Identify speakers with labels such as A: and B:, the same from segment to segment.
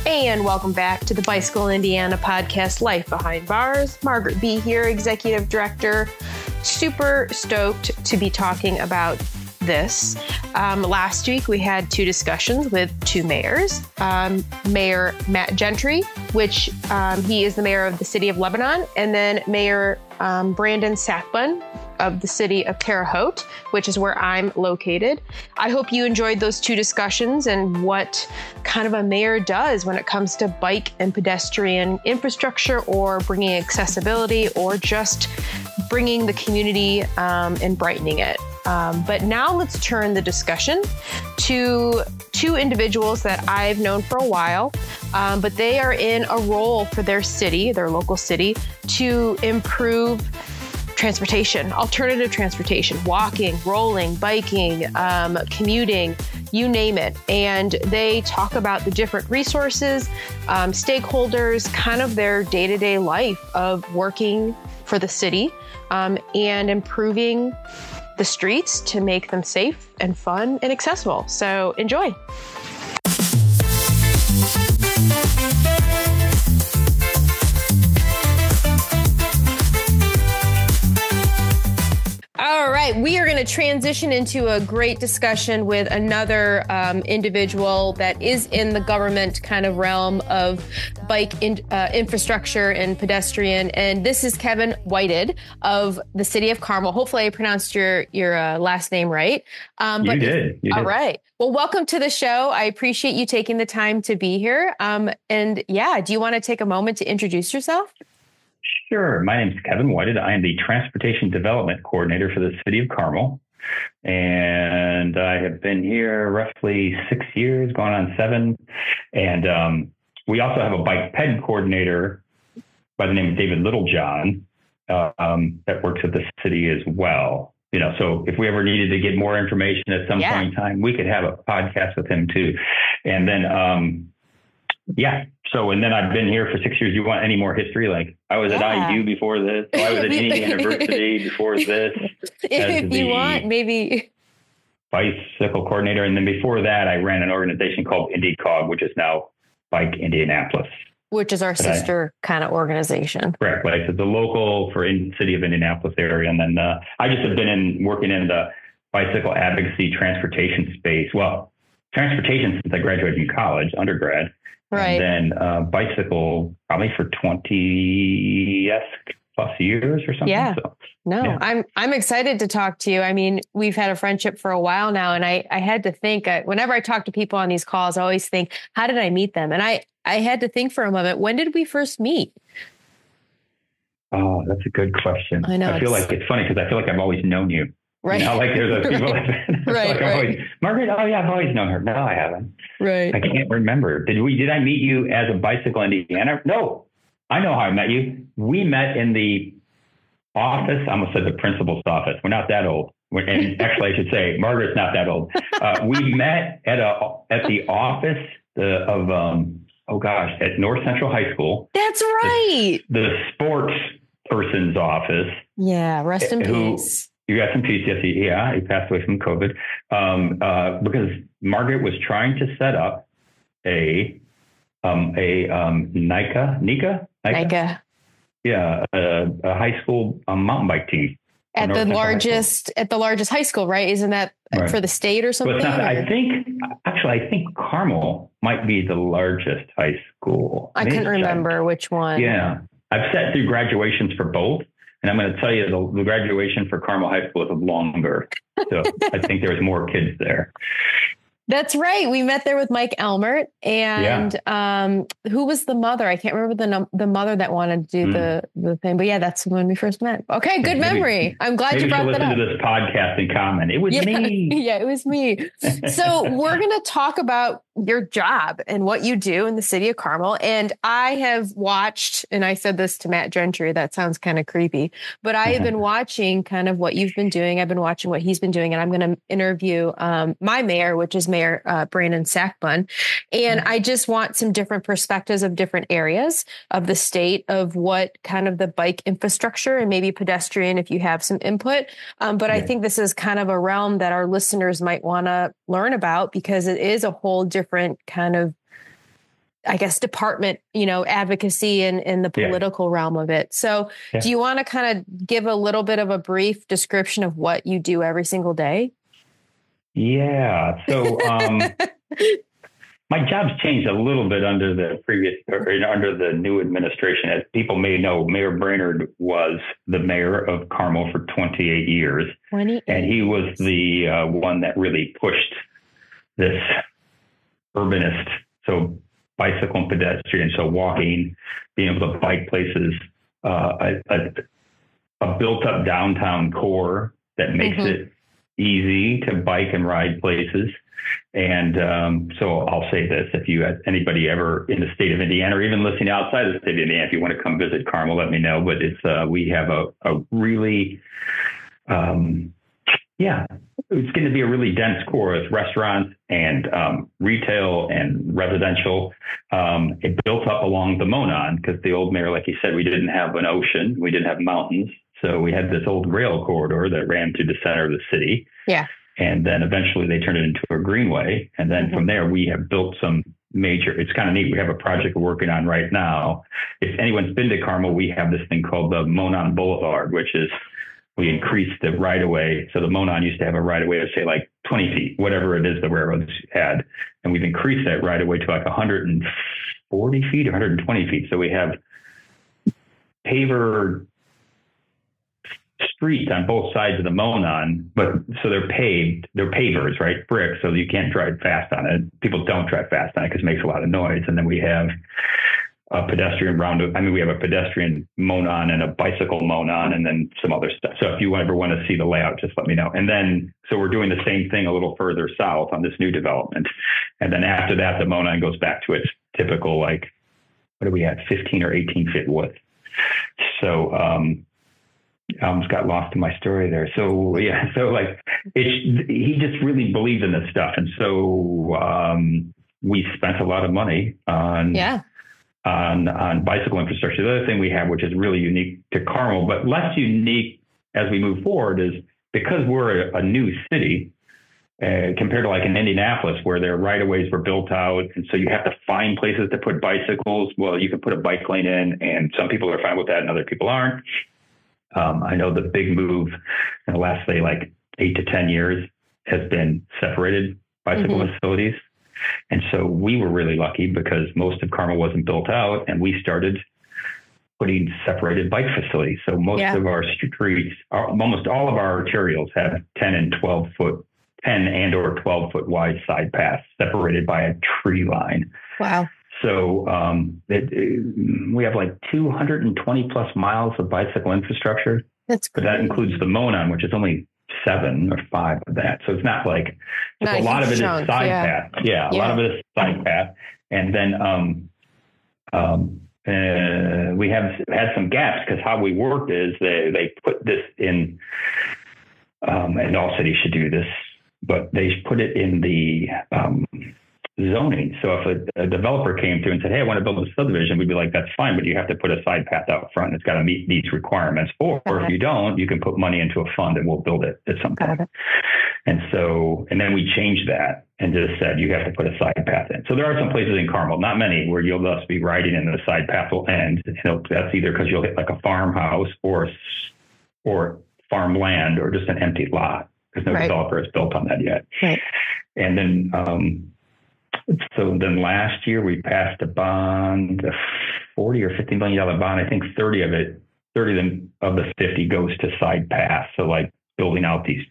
A: And welcome back to the Bicycle Indiana podcast, Life Behind Bars. Margaret B. here, Executive Director. Super stoked to be talking about this. Last week, we had two discussions with two mayors. Mayor Matt Gentry, which he is the mayor of the city of Lebanon, and then Mayor Brandon Sackbun of the city of Terre Haute, which is where I'm located. I hope you enjoyed those two discussions and what kind of a mayor does when it comes to bike and pedestrian infrastructure, or bringing accessibility, or just bringing the community and brightening it. But now let's turn the discussion to two individuals that I've known for a while, but they are in a role for their city, their local city, to improve transportation, alternative transportation, walking, rolling, biking, commuting, you name it. And they talk about the different resources, stakeholders, kind of their day-to-day life of working for the city and improving the streets to make them safe and fun and accessible. So enjoy. All right, we are going to transition into a great discussion with another individual that is in the government kind of realm of bike infrastructure and pedestrian. And this is Kevin Whited of the city of Carmel. Hopefully I pronounced your last name right.
B: You did.
A: All right. Well, welcome to the show. I appreciate you taking the time to be here. And yeah, do you want to take a moment to introduce yourself?
B: Sure. My name is Kevin Whited. I am the Transportation Development Coordinator for the City of Carmel. And I have been here roughly 6 years, going on 7. And we also have a Bike Ped Coordinator by the name of David Littlejohn that works at the city as well. You know, so if we ever needed to get more information at some point in time, we could have a podcast with him too. And then, So, and then I've been here for 6 years. You want any more history? Like I was at IU before this. I was at Indiana University before this.
A: If you want, maybe.
B: Bicycle coordinator. And then before that, I ran an organization called IndyCog, which is now Bike Indianapolis.
A: Which is our sister kind of organization.
B: Correct. Like it's the local for city of Indianapolis area. And then I just have been working in the bicycle advocacy transportation space. Well, transportation since I graduated from college, undergrad.
A: Right.
B: And then bicycle probably for 20 plus years or something.
A: Yeah. I'm excited to talk to you. I mean, we've had a friendship for a while now, and I had to think whenever I talk to people on these calls, I always think, how did I meet them? And I had to think for a moment, when did we first meet?
B: Oh, that's a good question.
A: I know.
B: I feel like it's funny because I feel like I've always known you.
A: Right.
B: You know, like there's those people
A: right.
B: Margaret, oh yeah, I've always known her. No, I haven't.
A: Right.
B: I can't remember. Did I meet you as a Bicycle Indiana? No, I know how I met you. We met in the office. I almost said the principal's office. We're not that old. And actually I should say Margaret's not that old. We met at the office at North Central High School.
A: That's right.
B: The sports person's office.
A: Yeah. Rest in peace.
B: You got some peace. Yes, he passed away from COVID because Margaret was trying to set up a NICA. Yeah, a high school mountain bike team
A: at the largest high school, right? Isn't that right for the state or something?
B: Well, I think Carmel might be the largest high school.
A: I couldn't remember which one.
B: Yeah, I've sat through graduations for both. And I'm going to tell you the graduation for Carmel High School is longer. So I think there was more kids there.
A: That's right. We met there with Mike Elmert and who was the mother? I can't remember the mother that wanted to do the thing. But yeah, that's when we first met. Okay, good memory. I'm glad you brought that up.
B: Listen to this podcast and comment. It was me.
A: Yeah, it was me. So we're going to talk about your job and what you do in the city of Carmel. And I have watched, and I said this to Matt Gentry, that sounds kind of creepy, but I have been watching kind of what you've been doing. I've been watching what he's been doing, and I'm going to interview my mayor, which is Mayor Brandon Sackbun. And I just want some different perspectives of different areas of the state of what kind of the bike infrastructure and maybe pedestrian, if you have some input. But I think this is kind of a realm that our listeners might want to learn about because it is a whole different kind of I guess, department, advocacy and the political realm of it. So do you want to kind of give a little bit of a brief description of what you do every single day?
B: Yeah. So my job's changed a little bit under the new administration. As people may know, Mayor Brainerd was the mayor of Carmel for 28 years. And he was the one that really pushed this urbanist, so bicycle and pedestrian, so walking, being able to bike places, a built-up downtown core that makes it easy to bike and ride places. And so I'll say this, if you had anybody ever in the state of Indiana, or even listening outside of the state of Indiana, if you want to come visit Carmel, let me know. But it's we have a really, it's going to be a really dense core with restaurants and retail and residential. It built up along the Monon because the old mayor, like he said, we didn't have an ocean, we didn't have mountains. So we had this old rail corridor that ran through the center of the city.
A: Yeah.
B: And then eventually they turned it into a greenway. And then from there, we have built some major, it's kind of neat. We have a project we're working on right now. If anyone's been to Carmel, we have this thing called the Monon Boulevard, which is, we increased the right of way. So the Monon used to have a right of way of say like 20 feet, whatever it is the railroads had. And we've increased that right of way to like 140 feet, 120 feet. So we have paver streets on both sides of the Monon, but so they're pavers, right? Bricks, so you can't drive fast on it. People don't drive fast on it because it makes a lot of noise. And then we have a pedestrian we have a pedestrian Monon and a bicycle Monon and then some other stuff. So if you ever want to see the layout, just let me know. And then, so we're doing the same thing a little further south on this new development. And then after that, the Monon goes back to its typical, like, what do we have? 15 or 18 feet width. So, I almost got lost in my story there. So yeah, so like he just really believed in this stuff. And so, we spent a lot of money on bicycle infrastructure. The other thing we have, which is really unique to Carmel, but less unique as we move forward, is because we're a new city compared to like in Indianapolis, where their right of ways were built out. And so you have to find places to put bicycles. Well, you can put a bike lane in, and some people are fine with that and other people aren't. I know the big move in the last, say, like 8 to 10 years has been separated bicycle facilities. And so we were really lucky because most of Carmel wasn't built out, and we started putting separated bike facilities. So most of our streets, almost all of our arterials have 10 and or 12 foot wide side paths separated by a tree line.
A: Wow.
B: So we have like 220 plus miles of bicycle infrastructure.
A: That's great.
B: But that includes the Monon, which is only 7 or 5 of that. So it's not like, a lot of it is side path. Yeah, a lot of it is side path. And then we have had some gaps because how we worked is they put this in, and all cities should do this, but they put it in the zoning. So if a developer came through and said, hey, I want to build a subdivision, we'd be like, that's fine, but you have to put a side path out front. It's got to meet these requirements. Or if you don't, you can put money into a fund and we'll build it at some point. And then we changed that and just said, you have to put a side path in. So there are some places in Carmel, not many, where you'll just be riding and the side path will end. That's either because you'll hit like a farmhouse or farmland or just an empty lot because no developer has built on that yet. Right. And then, so then last year we passed a bond, a $40 or $50 million bond. I think 30 of the 50 goes to side paths. So like building out these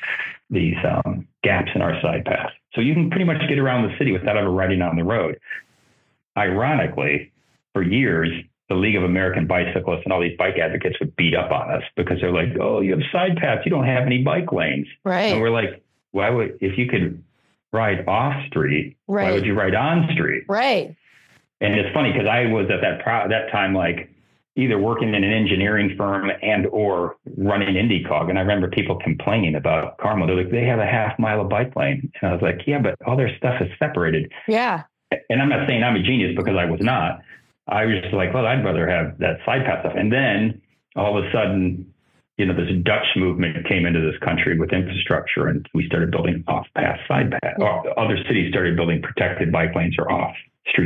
B: gaps in our side path. So you can pretty much get around the city without ever riding on the road. Ironically, for years, the League of American Bicyclists and all these bike advocates would beat up on us because they're like, oh, you have side paths. You don't have any bike lanes. Right. And we're like, if you could ride off street, why would you ride on street?
A: Right.
B: And it's funny because I was at that time, like either working in an engineering firm and or running IndyCog. And I remember people complaining about Carmel. They're like, they have a half mile of bike lane. And I was like, yeah, but all their stuff is separated. Yeah. And I'm not saying I'm a genius because I was not. I was just like, well, I'd rather have that side path stuff. And then all of a sudden, this Dutch movement came into this country with infrastructure, and we started building off-path, side path. Other cities started building protected bike lanes or off-street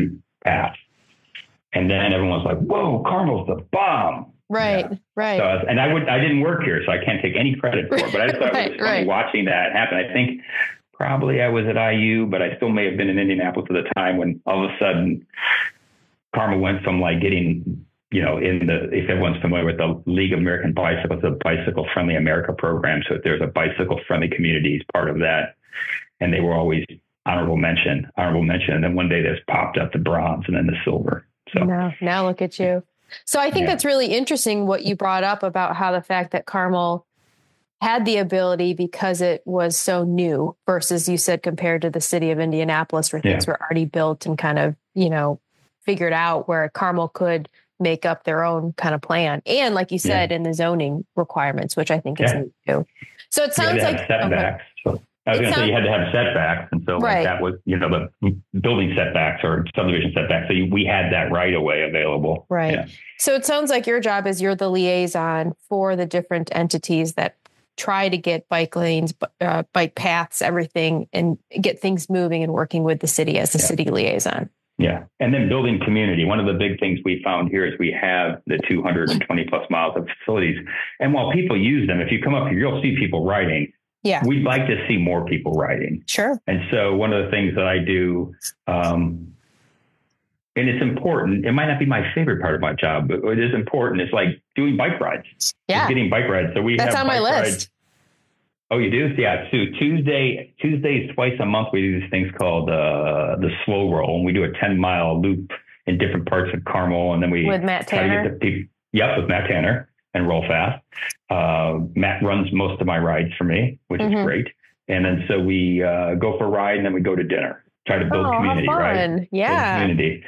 B: path. And then everyone was like, whoa, Carmel's the bomb.
A: Right, right.
B: So, and I didn't work here, so I can't take any credit for it. But I just thought it was funny watching that happen. I think probably I was at IU, but I still may have been in Indianapolis at the time when all of a sudden Carmel went from like getting, if everyone's familiar with the League of American Bicycles, the Bicycle Friendly America program. So there's a bicycle friendly communities part of that. And they were always honorable mention. And then one day this popped up the bronze and then the silver. So
A: now look at you. So I think that's really interesting what you brought up about how the fact that Carmel had the ability because it was so new versus you said compared to the city of Indianapolis where things were already built and kind of, figured out, where Carmel could make up their own kind of plan. And like you said, in the zoning requirements, which I think is new too. So it sounds like
B: setbacks. I was going to say you had to have setbacks. And so that was, the building setbacks or subdivision setbacks. So we had that right away available.
A: Right.
B: Yeah.
A: So it sounds like your job is you're the liaison for the different entities that try to get bike lanes, bike paths, everything, and get things moving and working with the city as the city liaison.
B: Yeah. And then building community. One of the big things we found here is we have the 220 plus miles of facilities. And while people use them, if you come up here, you'll see people riding.
A: Yeah.
B: We'd like to see more people riding.
A: Sure.
B: And so one of the things that I do, and it's important, it might not be my favorite part of my job, but it is important. It's like doing bike rides.
A: Yeah.
B: It's getting bike rides. So
A: that's
B: have
A: on my list.
B: Rides. Oh, you do? Yeah. So Tuesdays, twice a month, we do these things called the slow roll. And we do a 10-mile loop in different parts of Carmel. And then we
A: with Matt Tanner.
B: With Matt Tanner and Roll Fast. Matt runs most of my rides for me, which is great. And then so we go for a ride and then we go to dinner, try to build community, right?
A: Yeah.
B: Build community.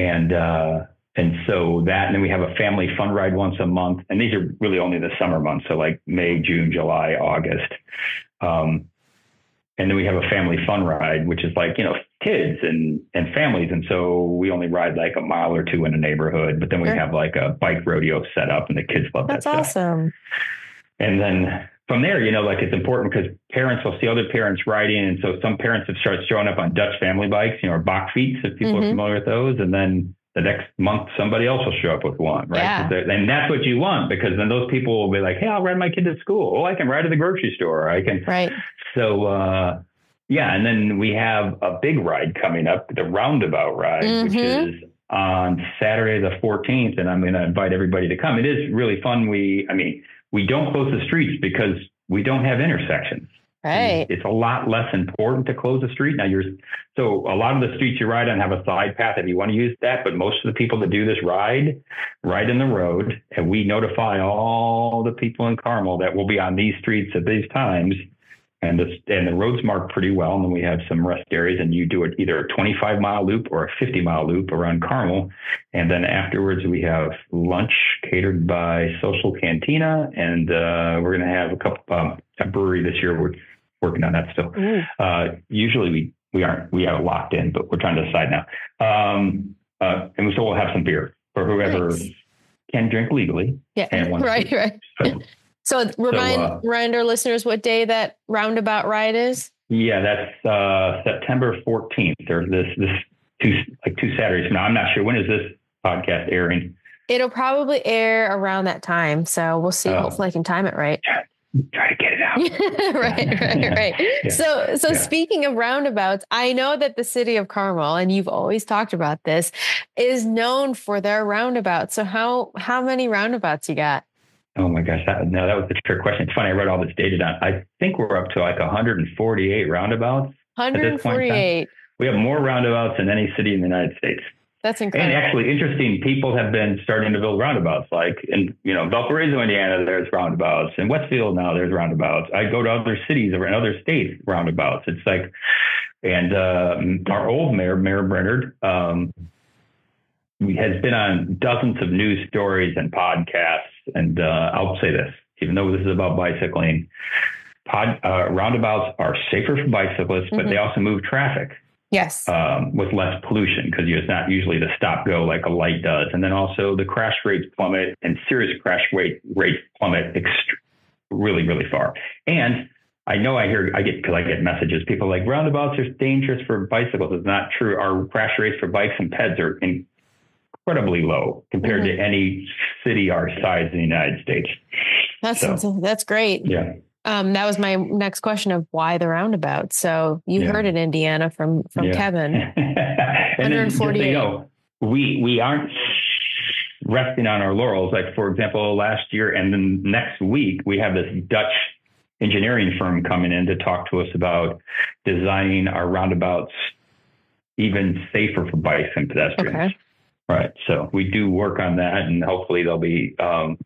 B: And so that, and then we have a family fun ride once a month. And these are really only the summer months. So like May, June, July, August. And then we have a family fun ride, which is like, kids and families. And so we only ride like a mile or two in a neighborhood, but then we have like a bike rodeo set up and the kids love that stuff.
A: That's awesome.
B: And then from there, like it's important because parents will see other parents riding. And so some parents have started showing up on Dutch family bikes, or Bachfiets, if people are familiar with those. And then the next month, somebody else will show up with one, right?
A: Yeah.
B: And that's what you want, because then those people will be like, hey, I'll ride my kid to school. Oh, I can ride to the grocery store. I can.
A: Right.
B: So, and then we have a big ride coming up, the Roundabout Ride, which is on Saturday, the 14th. And I'm going to invite everybody to come. It is really fun. We don't close the streets because we don't have intersections.
A: Right.
B: It's a lot less important to close the street. Now so a lot of the streets you ride on have a side path if you want to use that, but most of the people that do this ride in the road, and we notify all the people in Carmel that will be on these streets at these times. And the road's marked pretty well. And then we have some rest areas, and you do it either a 25-mile loop or a 50-mile loop around Carmel. And then afterwards we have lunch catered by Social Cantina. And we're going to have a brewery this year. We're working on that still. Usually we have it locked in, but we're trying to decide now. And so we'll have some beer for whoever can drink legally.
A: Yeah.
B: And
A: right. So remind our listeners what day that Roundabout Ride is.
B: Yeah, that's September 14th. There's this two Saturdays from now. I'm not sure, when is this podcast airing? It'll
A: probably air around that time. So we'll see. Hopefully I can time it right.
B: Try to get it out.
A: Right. Yeah. So speaking of roundabouts, I know that the city of Carmel, and you've always talked about this, is known for their roundabouts. So how many roundabouts you got?
B: Oh my gosh. That was the trick question. It's funny. I read all this data down. I think we're up to like 148 roundabouts.
A: 148.
B: We have more roundabouts than any city in the United States.
A: That's incredible.
B: And actually interesting, people have been starting to build roundabouts. Like in, Valparaiso, Indiana, there's roundabouts. In Westfield now there's roundabouts. I go to other cities or in other states, roundabouts. It's like, and our old mayor, Mayor Brennard, has been on dozens of news stories and podcasts. And I'll say this, even though this is about bicycling, roundabouts are safer for bicyclists, but they also move traffic.
A: Yes.
B: With less pollution, because it's not usually the stop go like a light does. And then also the crash rates plummet, and serious crash rates plummet really, really far. And I know I get messages. People are like, roundabouts are dangerous for bicycles. It's not true. Our crash rates for bikes and peds are incredibly low compared to any city our size in the United States.
A: That's great.
B: Yeah.
A: That was my next question of why the roundabout. So you heard it, Indiana, from Kevin. 148.
B: We aren't resting on our laurels. Like, for example, last year and then next week, we have this Dutch engineering firm coming in to talk to us about designing our roundabouts even safer for bikes and pedestrians.
A: Okay.
B: Right. So we do work on that, and hopefully there'll be,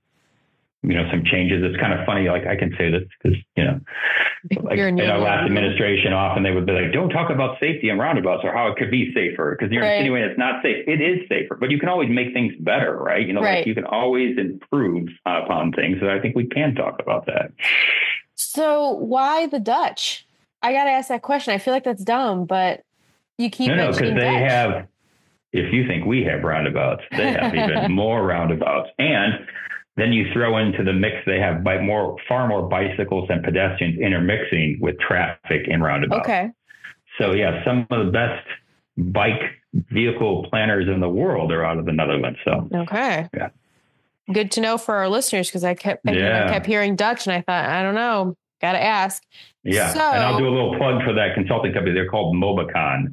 B: some changes. It's kind of funny. Like, I can say this because, like in our last administration, often they would be like, don't talk about safety in roundabouts or how it could be safer, because you're insinuating it's not safe. It is safer, but you can always make things better, right? Like you can always improve upon things. So I think we can talk about that.
A: So why the Dutch? I got to ask that question. I feel like that's dumb, but you keep mentioning
B: because they
A: Dutch.
B: have, if you think we have roundabouts, they have even more roundabouts. And then you throw into the mix, they have far more bicycles and pedestrians intermixing with traffic in roundabouts.
A: Okay.
B: So some of the best bike vehicle planners in the world are out of the Netherlands. So yeah.
A: Good to know for our listeners, because I kept hearing Dutch and I thought, I don't know, got to ask.
B: Yeah.
A: So,
B: and I'll do a little plug for that consulting company. They're called Mobycon.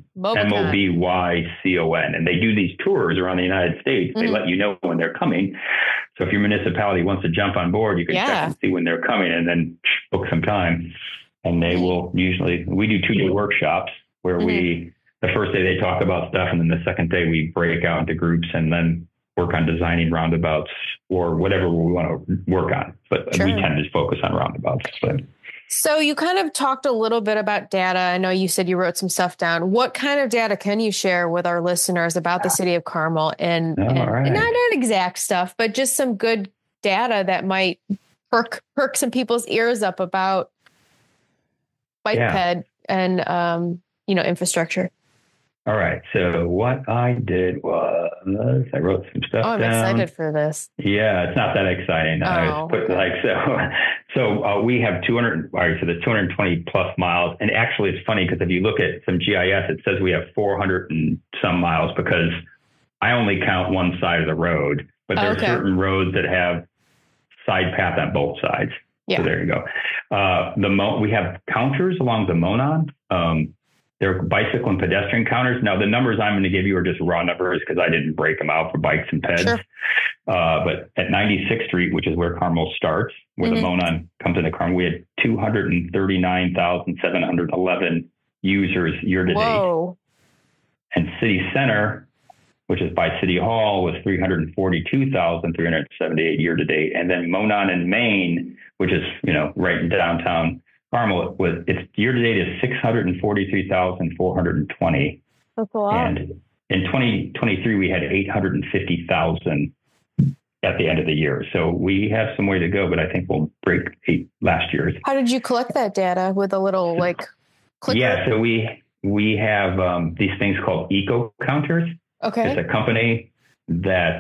B: Mobycon. And they do these tours around the United States. They let you know when they're coming. So if your municipality wants to jump on board, you can check and see when they're coming and then book some time. And they will we do 2-day workshops where the first day they talk about stuff. And then the second day we break out into groups and then work on designing roundabouts or whatever we want to work on. But we tend to focus on roundabouts.
A: So you kind of talked a little bit about data. I know you said you wrote some stuff down. What kind of data can you share with our listeners about the city of Carmel and not exact stuff, but just some good data that might perk some people's ears up about bike ped and, infrastructure?
B: All right. So what I did was I wrote some stuff down.
A: I'm excited for this.
B: Yeah, it's not that exciting. So we have 200. All right, so there's 220 plus miles, and actually it's funny because if you look at some GIS, it says we have 400 and some miles because I only count one side of the road, but there are certain roads that have side path on both sides. Yeah. So there you go. We have counters along the Monon. They're bicycle and pedestrian counters. Now, the numbers I'm going to give you are just raw numbers because I didn't break them out for bikes and peds. Sure. But at 96th Street, which is where Carmel starts, where the Monon comes into Carmel, we had 239,711 users year to date. And City Center, which is by City Hall, was 342,378 year to date. And then Monon in Maine, which is, right in downtown Carmel, its year to date is 643,420.
A: That's a lot.
B: And in 2023, we had 850,000 at the end of the year. So we have some way to go, but I think we'll break last year's.
A: How did you collect that data with a little clicker?
B: Yeah, so we have these things called eco counters.
A: Okay.
B: It's a company that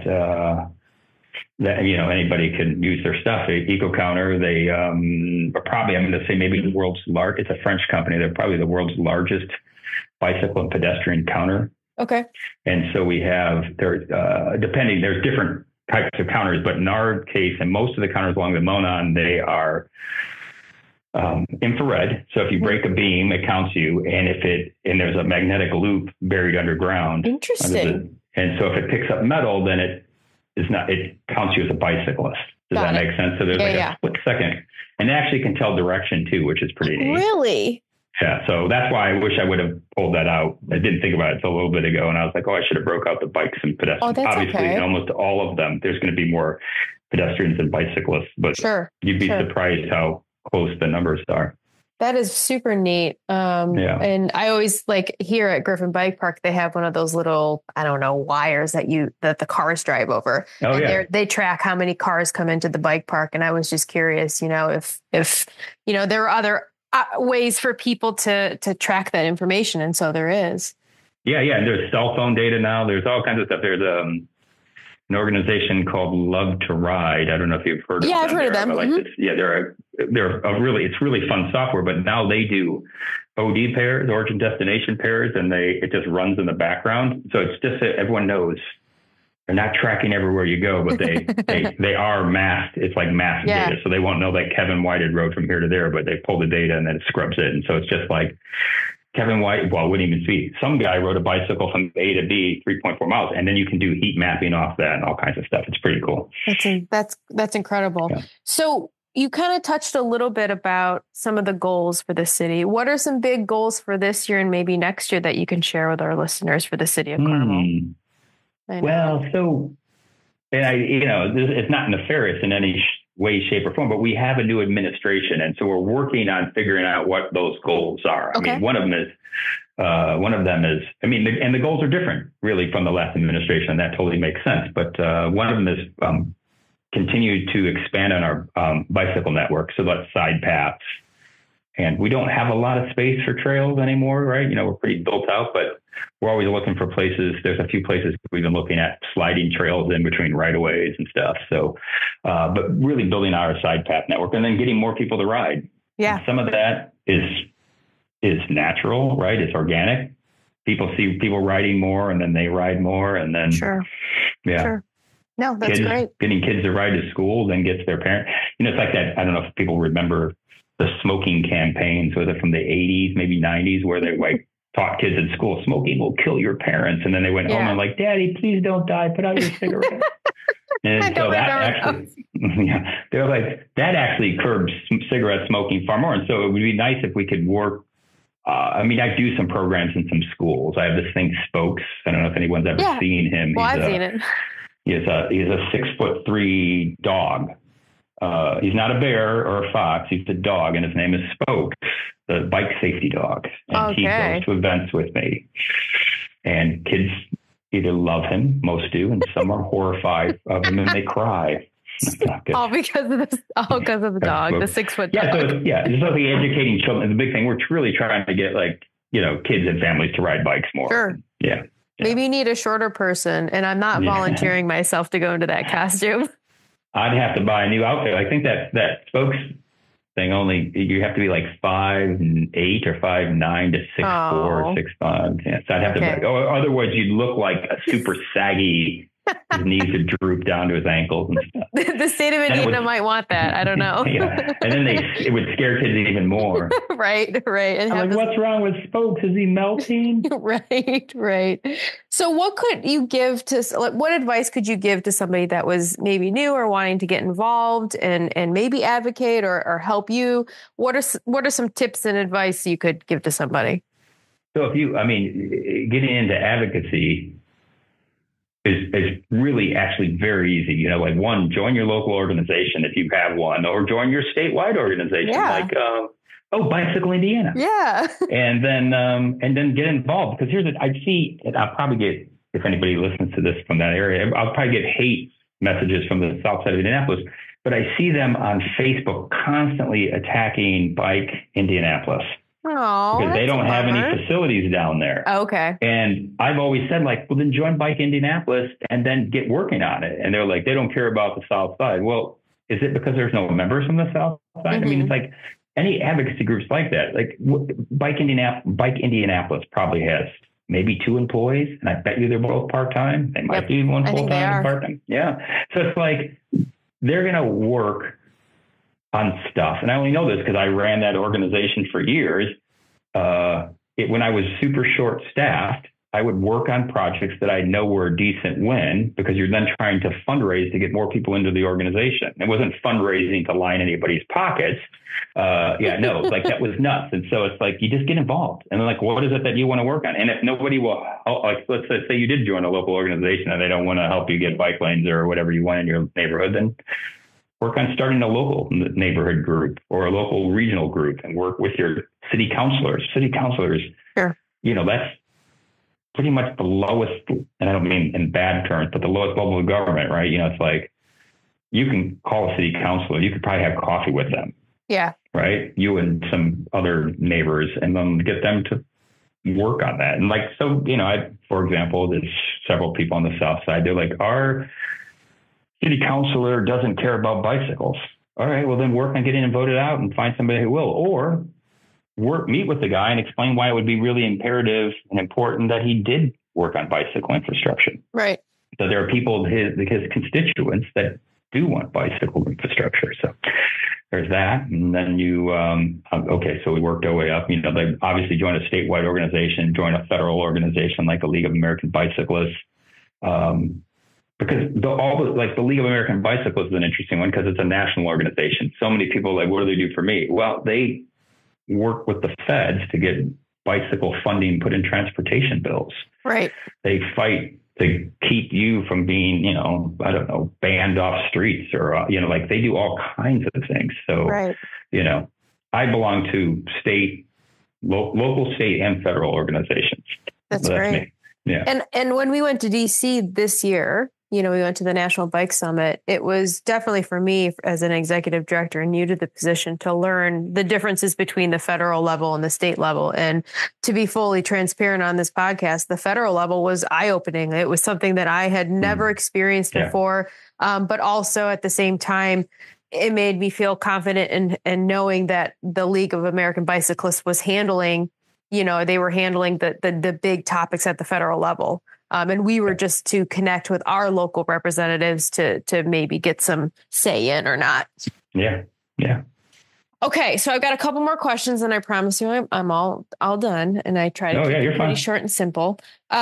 B: anybody can use their stuff. Eco Counter, they are probably, I'm going to say maybe the world's largest. It's a French company. They're probably the world's largest bicycle and pedestrian counter.
A: Okay.
B: And so we have there's different types of counters, but in our case, and most of the counters along the Monon, they are infrared. So if you break a beam, it counts you, and and there's a magnetic loop buried underground.
A: Interesting.
B: And so if it picks up metal, then it counts you as a bicyclist. Does that make sense? So there's a split second, and it actually can tell direction too, which is pretty neat.
A: Really?
B: Yeah. So that's why I wish I would have pulled that out. I didn't think about it until a little bit ago, and I was like, I should have broke out the bikes and pedestrians.
A: Oh, that's
B: obviously, in almost all of them, there's going to be more pedestrians than bicyclists, but you'd be surprised how close the numbers are.
A: That is super neat. And I always here at Griffin Bike Park, they have one of those little, wires that the cars drive over. Oh, and they track how many cars come into the bike park. And I was just curious, if there are other ways for people to track that information. And so there is.
B: Yeah. And there's cell phone data now. There's all kinds of stuff. There's an organization called Love to Ride. I don't know if you've heard of them.
A: Yeah, I've heard of them.
B: Like this. Yeah, it's really fun software, but now they do OD pairs, origin destination pairs, and it just runs in the background. So it's just that everyone knows they're not tracking everywhere you go, but they are masked. It's like masked data. So they won't know that Kevin Whited rode from here to there, but they pull the data and then it scrubs it. And so it's just like Kevin White, well, it wouldn't even see. Some guy rode a bicycle from A to B, 3.4 miles, and then you can do heat mapping off that and all kinds of stuff. It's pretty cool.
A: That's incredible. Yeah. So you kind of touched a little bit about some of the goals for the city. What are some big goals for this year and maybe next year that you can share with our listeners for the city of Carmel?
B: Well, so, and it's not nefarious in any way, shape, or form, but we have a new administration, and so we're working on figuring out what those goals are.
A: Okay.
B: I mean, one of them is, and the goals are different, really, from the last administration. That totally makes sense. But one of them is continue to expand on our bicycle network, so that's side paths. And we don't have a lot of space for trails anymore, right? We're pretty built out, but we're always looking for places. There's a few places we've been looking at sliding trails in between right-of-ways and stuff. So, but really building our side path network and then getting more people to ride.
A: Yeah.
B: And some of that is natural, right? It's organic. People see people riding more and then they ride more and then.
A: Sure.
B: Yeah.
A: Sure. No, that's great.
B: Getting kids to ride to school, then gets their parents. It's like that. I don't know if people remember the smoking campaigns, whether from the 80s, maybe 90s, where they taught kids at school, smoking will kill your parents. And then they went home and like, Daddy, please don't die. Put out your cigarette. And so that actually, they're like, that actually curbs cigarette smoking far more. And so it would be nice if we could work. I do some programs in some schools. I have this thing, Spokes. I don't know if anyone's ever seen him.
A: Well, I've seen it.
B: He's a 6'3" dog. He's not a bear or a fox. He's a dog, and his name is Spokes, the bike safety dog. And he goes to events with me. And kids either love him, most do, and some are horrified of him and they cry.
A: All because of the dog, the 6 foot dog.
B: So the educating children is a big thing. We're really trying to get kids and families to ride bikes more.
A: Sure.
B: Yeah.
A: Maybe you need a shorter person, and I'm not volunteering myself to go into that costume.
B: I'd have to buy a new outfit. I think that Spokes thing you have to be like 5'8" or 5'9" to 6'4" or 6'5". Yeah, so I'd have to. Otherwise, you'd look like a super saggy. His knees would droop down to his ankles and stuff.
A: The state of Indiana might want that. I don't know.
B: Yeah, and then it would scare kids even more.
A: Right. And
B: I'm like, what's wrong with Spokes? Is he melting?
A: Right. So, what could you give what advice could you give to somebody that was maybe new or wanting to get involved and maybe advocate or help you? What are some tips and advice you could give to somebody?
B: So, getting into advocacy is really actually very easy. One, join your local organization if you have one, or join your statewide organization, Bicycle Indiana.
A: Yeah.
B: and then get involved, because I'll probably get, if anybody listens to this from that area, I'll probably get hate messages from the south side of Indianapolis, but I see them on Facebook constantly attacking Bike Indianapolis.
A: Oh,
B: because they don't have any facilities down there.
A: Okay.
B: And I've always said, well, then join Bike Indianapolis and then get working on it. And they're like, they don't care about the South Side. Well, is it because there's no members from the South Side?
A: Mm-hmm.
B: It's like any advocacy groups like that. Like Bike Indianapolis probably has maybe 2 employees, and I bet you they're both part-time. They might be one full-time and part-time. Yeah. So it's like they're going to work on stuff. And I only know this because I ran that organization for years. When I was super short staffed, I would work on projects that I know were a decent win, because you're then trying to fundraise to get more people into the organization. It wasn't fundraising to line anybody's pockets. That was nuts. And so it's like, you just get involved. And then what is it that you want to work on? And if nobody will, let's say you did join a local organization and they don't want to help you get bike lanes or whatever you want in your neighborhood, then work on starting a local neighborhood group or a local regional group and work with your city councilors. City councilors,
A: sure.
B: That's pretty much the lowest, and I don't mean in bad terms, but the lowest level of government, right? It's like you can call a city councilor, you could probably have coffee with them.
A: Yeah.
B: Right? You and some other neighbors, and then get them to work on that. And like, so, for example, there's several people on the South Side. They're like, our city councilor doesn't care about bicycles. All right, well then work on getting him voted out and find somebody who will, or meet with the guy and explain why it would be really imperative and important that he did work on bicycle infrastructure.
A: Right.
B: So there are people, his constituents, that do want bicycle infrastructure. So there's that. And then so we worked our way up. They obviously joined a statewide organization, joined a federal organization like the League of American Bicyclists. Because the League of American Bicyclists is an interesting one because it's a national organization. So many people are like, what do they do for me? Well, they work with the feds to get bicycle funding put in transportation bills.
A: Right.
B: They fight to keep you from being, banned off streets or, they do all kinds of things. So,
A: right.
B: I belong to local, state, and federal organizations.
A: That's great.
B: Me. Yeah.
A: And when we went to DC this year, we went to the National Bike Summit. It was definitely for me as an executive director and new to the position to learn the differences between the federal level and the state level. And to be fully transparent on this podcast, the federal level was eye-opening. It was something that I had never experienced before. But also at the same time, it made me feel confident in knowing that the League of American Bicyclists was handling, they were handling the big topics at the federal level. And we were just to connect with our local representatives to maybe get some say in or not.
B: Yeah. Yeah.
A: Okay. So I've got a couple more questions and I promise you I'm all done. And I try to keep it pretty short and simple.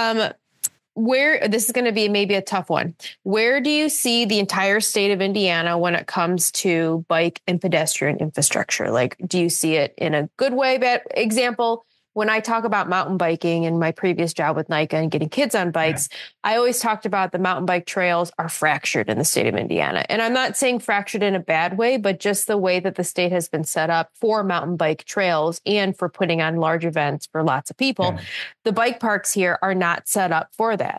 A: This is going to be maybe a tough one. Where do you see the entire state of Indiana when it comes to bike and pedestrian infrastructure? Like, do you see it in a good way? Bad example, when I talk about mountain biking in my previous job with NICA and getting kids on bikes, I always talked about the mountain bike trails are fractured in the state of Indiana. And I'm not saying fractured in a bad way, but just the way that the state has been set up for mountain bike trails and for putting on large events for lots of people. Yeah. The bike parks here are not set up for that.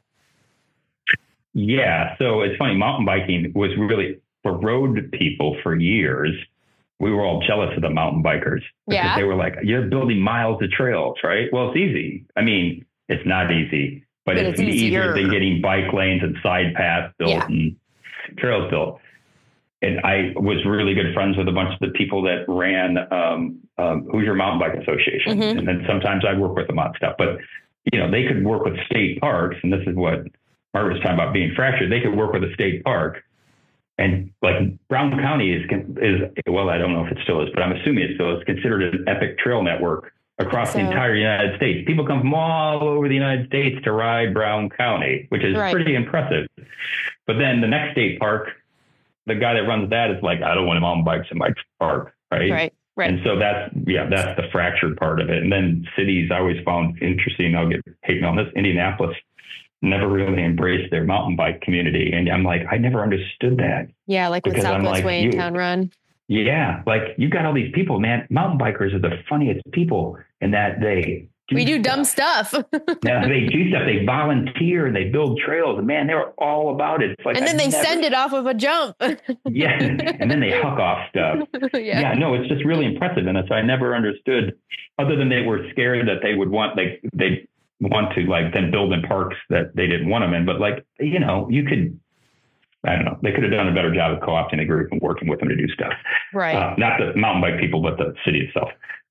B: Yeah. So it's funny. Mountain biking was really for road people for years. We were all jealous of the mountain bikers because they were like, you're building miles of trails, right? Well, it's easy. I mean, it's not easy, but it's easier than getting bike lanes and side paths built and trails built. And I was really good friends with a bunch of the people that ran Hoosier Mountain Bike Association. Mm-hmm. And then sometimes I work with them on stuff, but they could work with state parks. And this is what Margaret was talking about being fractured. They could work with a state park. And like Brown County is, well, I don't know if it still is, but I'm assuming it still is considered an epic trail network across the entire United States. People come from all over the United States to ride Brown County, which is pretty impressive. But then the next state park, the guy that runs that is like, I don't want mountain bikes in my park. Right. And so that's the fractured part of it. And then cities I always found interesting. I'll get taken on this. Indianapolis never really embraced their mountain bike community. And I'm like, I never understood that.
A: Yeah. Like with Southwest Way in Town Run.
B: Yeah. Like you got all these people, man. Mountain bikers are the funniest people in that we
A: do dumb stuff.
B: Yeah, they do stuff. They volunteer and they build trails. And man, they're all about it. It's like,
A: and then they send it off of a jump.
B: Yeah. And then they huck off stuff. No, it's just really impressive. And so I never understood, other than they were scared that they would want, they want to then build in parks that they didn't want them in. But you could, I don't know, they could have done a better job of co-opting a group and working with them to do stuff.
A: Right.
B: Not the mountain bike people, but the city itself.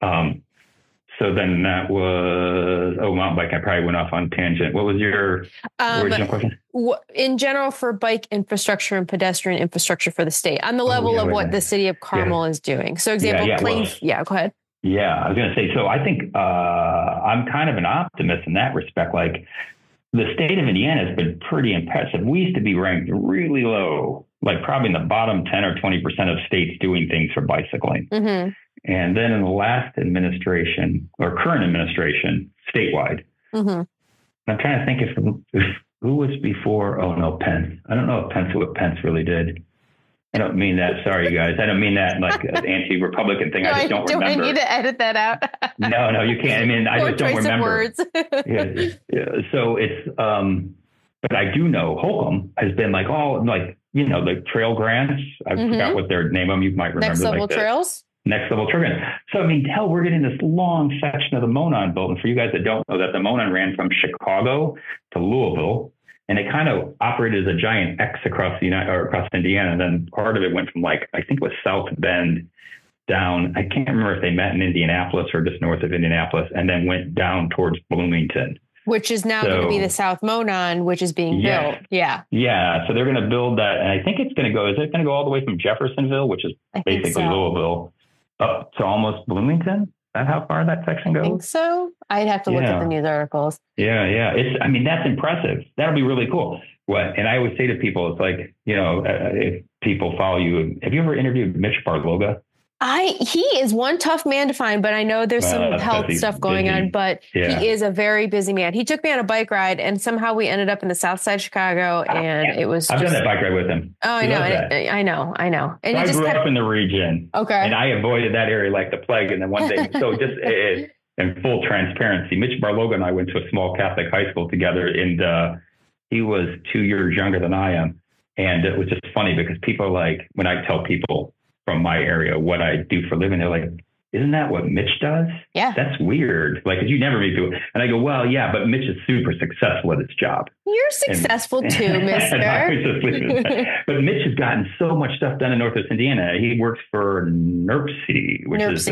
B: So then that was, mountain bike. I probably went off on tangent. What was your original question?
A: In general, for bike infrastructure and pedestrian infrastructure for the state, on the level of what the city of Carmel is doing. So example, Plains. Yeah, go ahead.
B: Yeah, I was going to say, so I think I'm kind of an optimist in that respect. Like the state of Indiana has been pretty impressive. We used to be ranked really low, like probably in the bottom 10 or 20% of states doing things for bicycling. Mm-hmm. And then in the last administration or current administration statewide, mm-hmm. I'm trying to think if who was before. Oh no, Pence. I don't know if what Pence really did. I don't mean that. Sorry, you guys. I don't mean that like an anti-Republican thing.
A: No,
B: I just don't remember.
A: Do I need to edit that out?
B: No, you can't. I mean, I just don't remember.
A: Words.
B: Yeah. So it's, but I do know Holcomb has been like trail grants. I forgot what their name of them. You might remember.
A: Next Level Trails?
B: next level turbine. So, I mean, hell, we're getting this long section of the Monon built. And for you guys that don't know that, the Monon ran from Chicago to Louisville, and it kind of operated as a giant X across across Indiana. And then part of it went from like, I think it was South Bend down. I can't remember if they met in Indianapolis or just north of Indianapolis, and then went down towards Bloomington.
A: Which is now going to be the South Monon, which is being built. Yeah.
B: Yeah. So they're going to build that. And I think it's going to go, is it going to go all the way from Jeffersonville, which is basically Louisville, up to almost Bloomington? Is that how far that section goes?
A: I think so. I'd have to look at the news articles.
B: Yeah. I mean, that's impressive. That'll be really cool. And I always say to people, it's like, if people follow you, have you ever interviewed Mitch Barloga?
A: He is one tough man to find, but I know there's some health stuff going on, but he is a very busy man. He took me on a bike ride, and somehow we ended up in the South Side of Chicago, and it was
B: I've done that bike ride with him.
A: Oh, I know. I know. And
B: so I grew up in the region.
A: Okay.
B: And I avoided that area like the plague. And then one day, so just in full transparency, Mitch Barloga and I went to a small Catholic high school together, and he was 2 years younger than I am. And it was just funny because people are like, when I tell people from my area what I do for a living, they're like, isn't that what Mitch does?
A: Yeah.
B: That's weird. Like, you never meet people. And I go, well, yeah, but Mitch is super successful at his job.
A: You're successful too, mister.
B: But Mitch has gotten so much stuff done in Northwest Indiana. He works for NERC, which is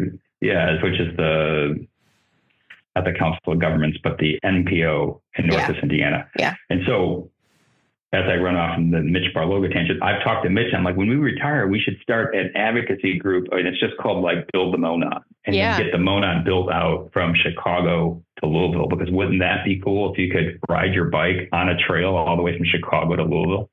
B: not the Council of Governments, but the NPO in Northwest Indiana.
A: Yeah.
B: And so as I run off in the Mitch Barloga tangent, I've talked to Mitch. I'm like, when we retire, we should start an advocacy group. And it's just called like Build the Monon, and then get the Monon built out from Chicago to Louisville. Because wouldn't that be cool if you could ride your bike on a trail all the way from Chicago to Louisville?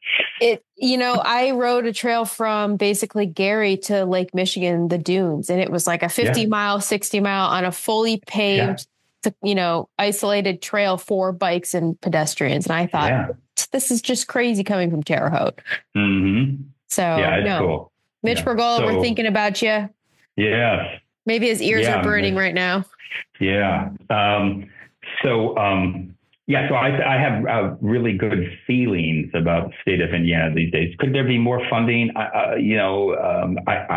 A: I rode a trail from basically Gary to Lake Michigan, the dunes, and it was like a 50 mile, 60 mile on a fully paved, isolated trail for bikes and pedestrians. And I thought, this is just crazy coming from Terre Haute.
B: Mm-hmm.
A: So
B: it's cool.
A: Mitch Barloga, we're thinking about you.
B: Yes.
A: Maybe his ears are burning right now.
B: Yeah. So I have really good feelings about the state of Indiana these days. Could there be more funding? The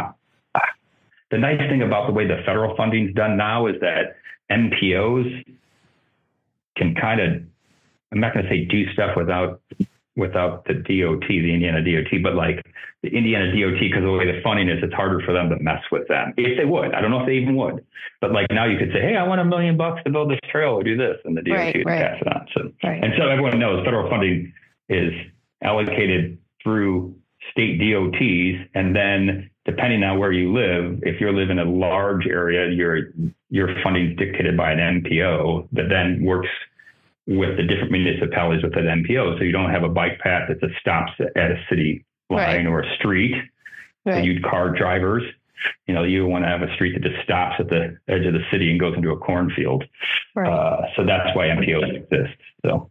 B: nice thing about the way the federal funding is done now is that MPOs can kind of, I'm not going to say do stuff without the DOT, the Indiana DOT, but like the Indiana DOT, because the way the funding is, it's harder for them to mess with them. If they would, I don't know if they even would, but like now you could say, hey, I want $1 million to build this trail or do this, and the DOT would pass it on. And so everyone knows federal funding is allocated through state DOTs, and then depending on where you live, if you live in a large area, your funding is dictated by an MPO that then works with the different municipalities with that MPO. So you don't have a bike path that just stops at a city line or a street. So you'd car drivers, you want to have a street that just stops at the edge of the city and goes into a cornfield. So that's why MPOs exist. So,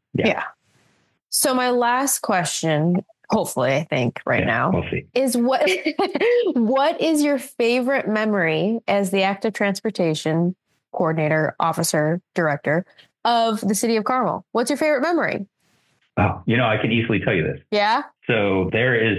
A: So my last question, hopefully, I think now,
B: we'll see,
A: is what is your favorite memory as the active transportation coordinator, officer, director of the city of Carmel? What's your favorite memory?
B: Oh, I can easily tell you this.
A: Yeah.
B: So there is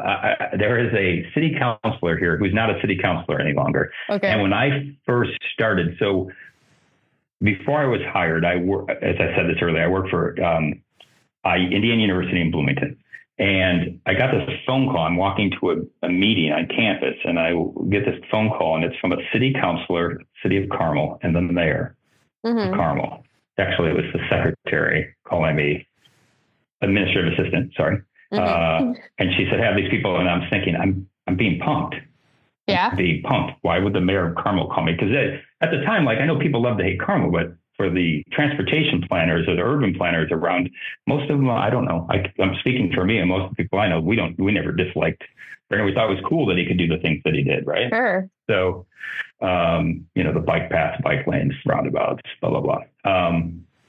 B: a city councilor here who's not a city councilor any longer.
A: Okay.
B: And when I first started, so before I was hired, as I said this earlier, I worked for Indiana University in Bloomington. And I got this phone call. I'm walking to a meeting on campus, and I get this phone call, and it's from a city councilor, city of Carmel, and the mayor of Carmel. Actually, it was the secretary calling me, administrative assistant, sorry. And she said, have these people. And I'm thinking, I'm being punked.
A: Yeah.
B: Being punked. Why would the mayor of Carmel call me? Because at the time, like, I know people love to hate Carmel, but for the transportation planners or the urban planners around, most of them, I don't know. I'm speaking for me, and most of the people I know, we never disliked. We thought it was cool that he could do the things that he did, right?
A: Sure.
B: So, the bike paths, bike lanes, roundabouts, blah, blah, blah.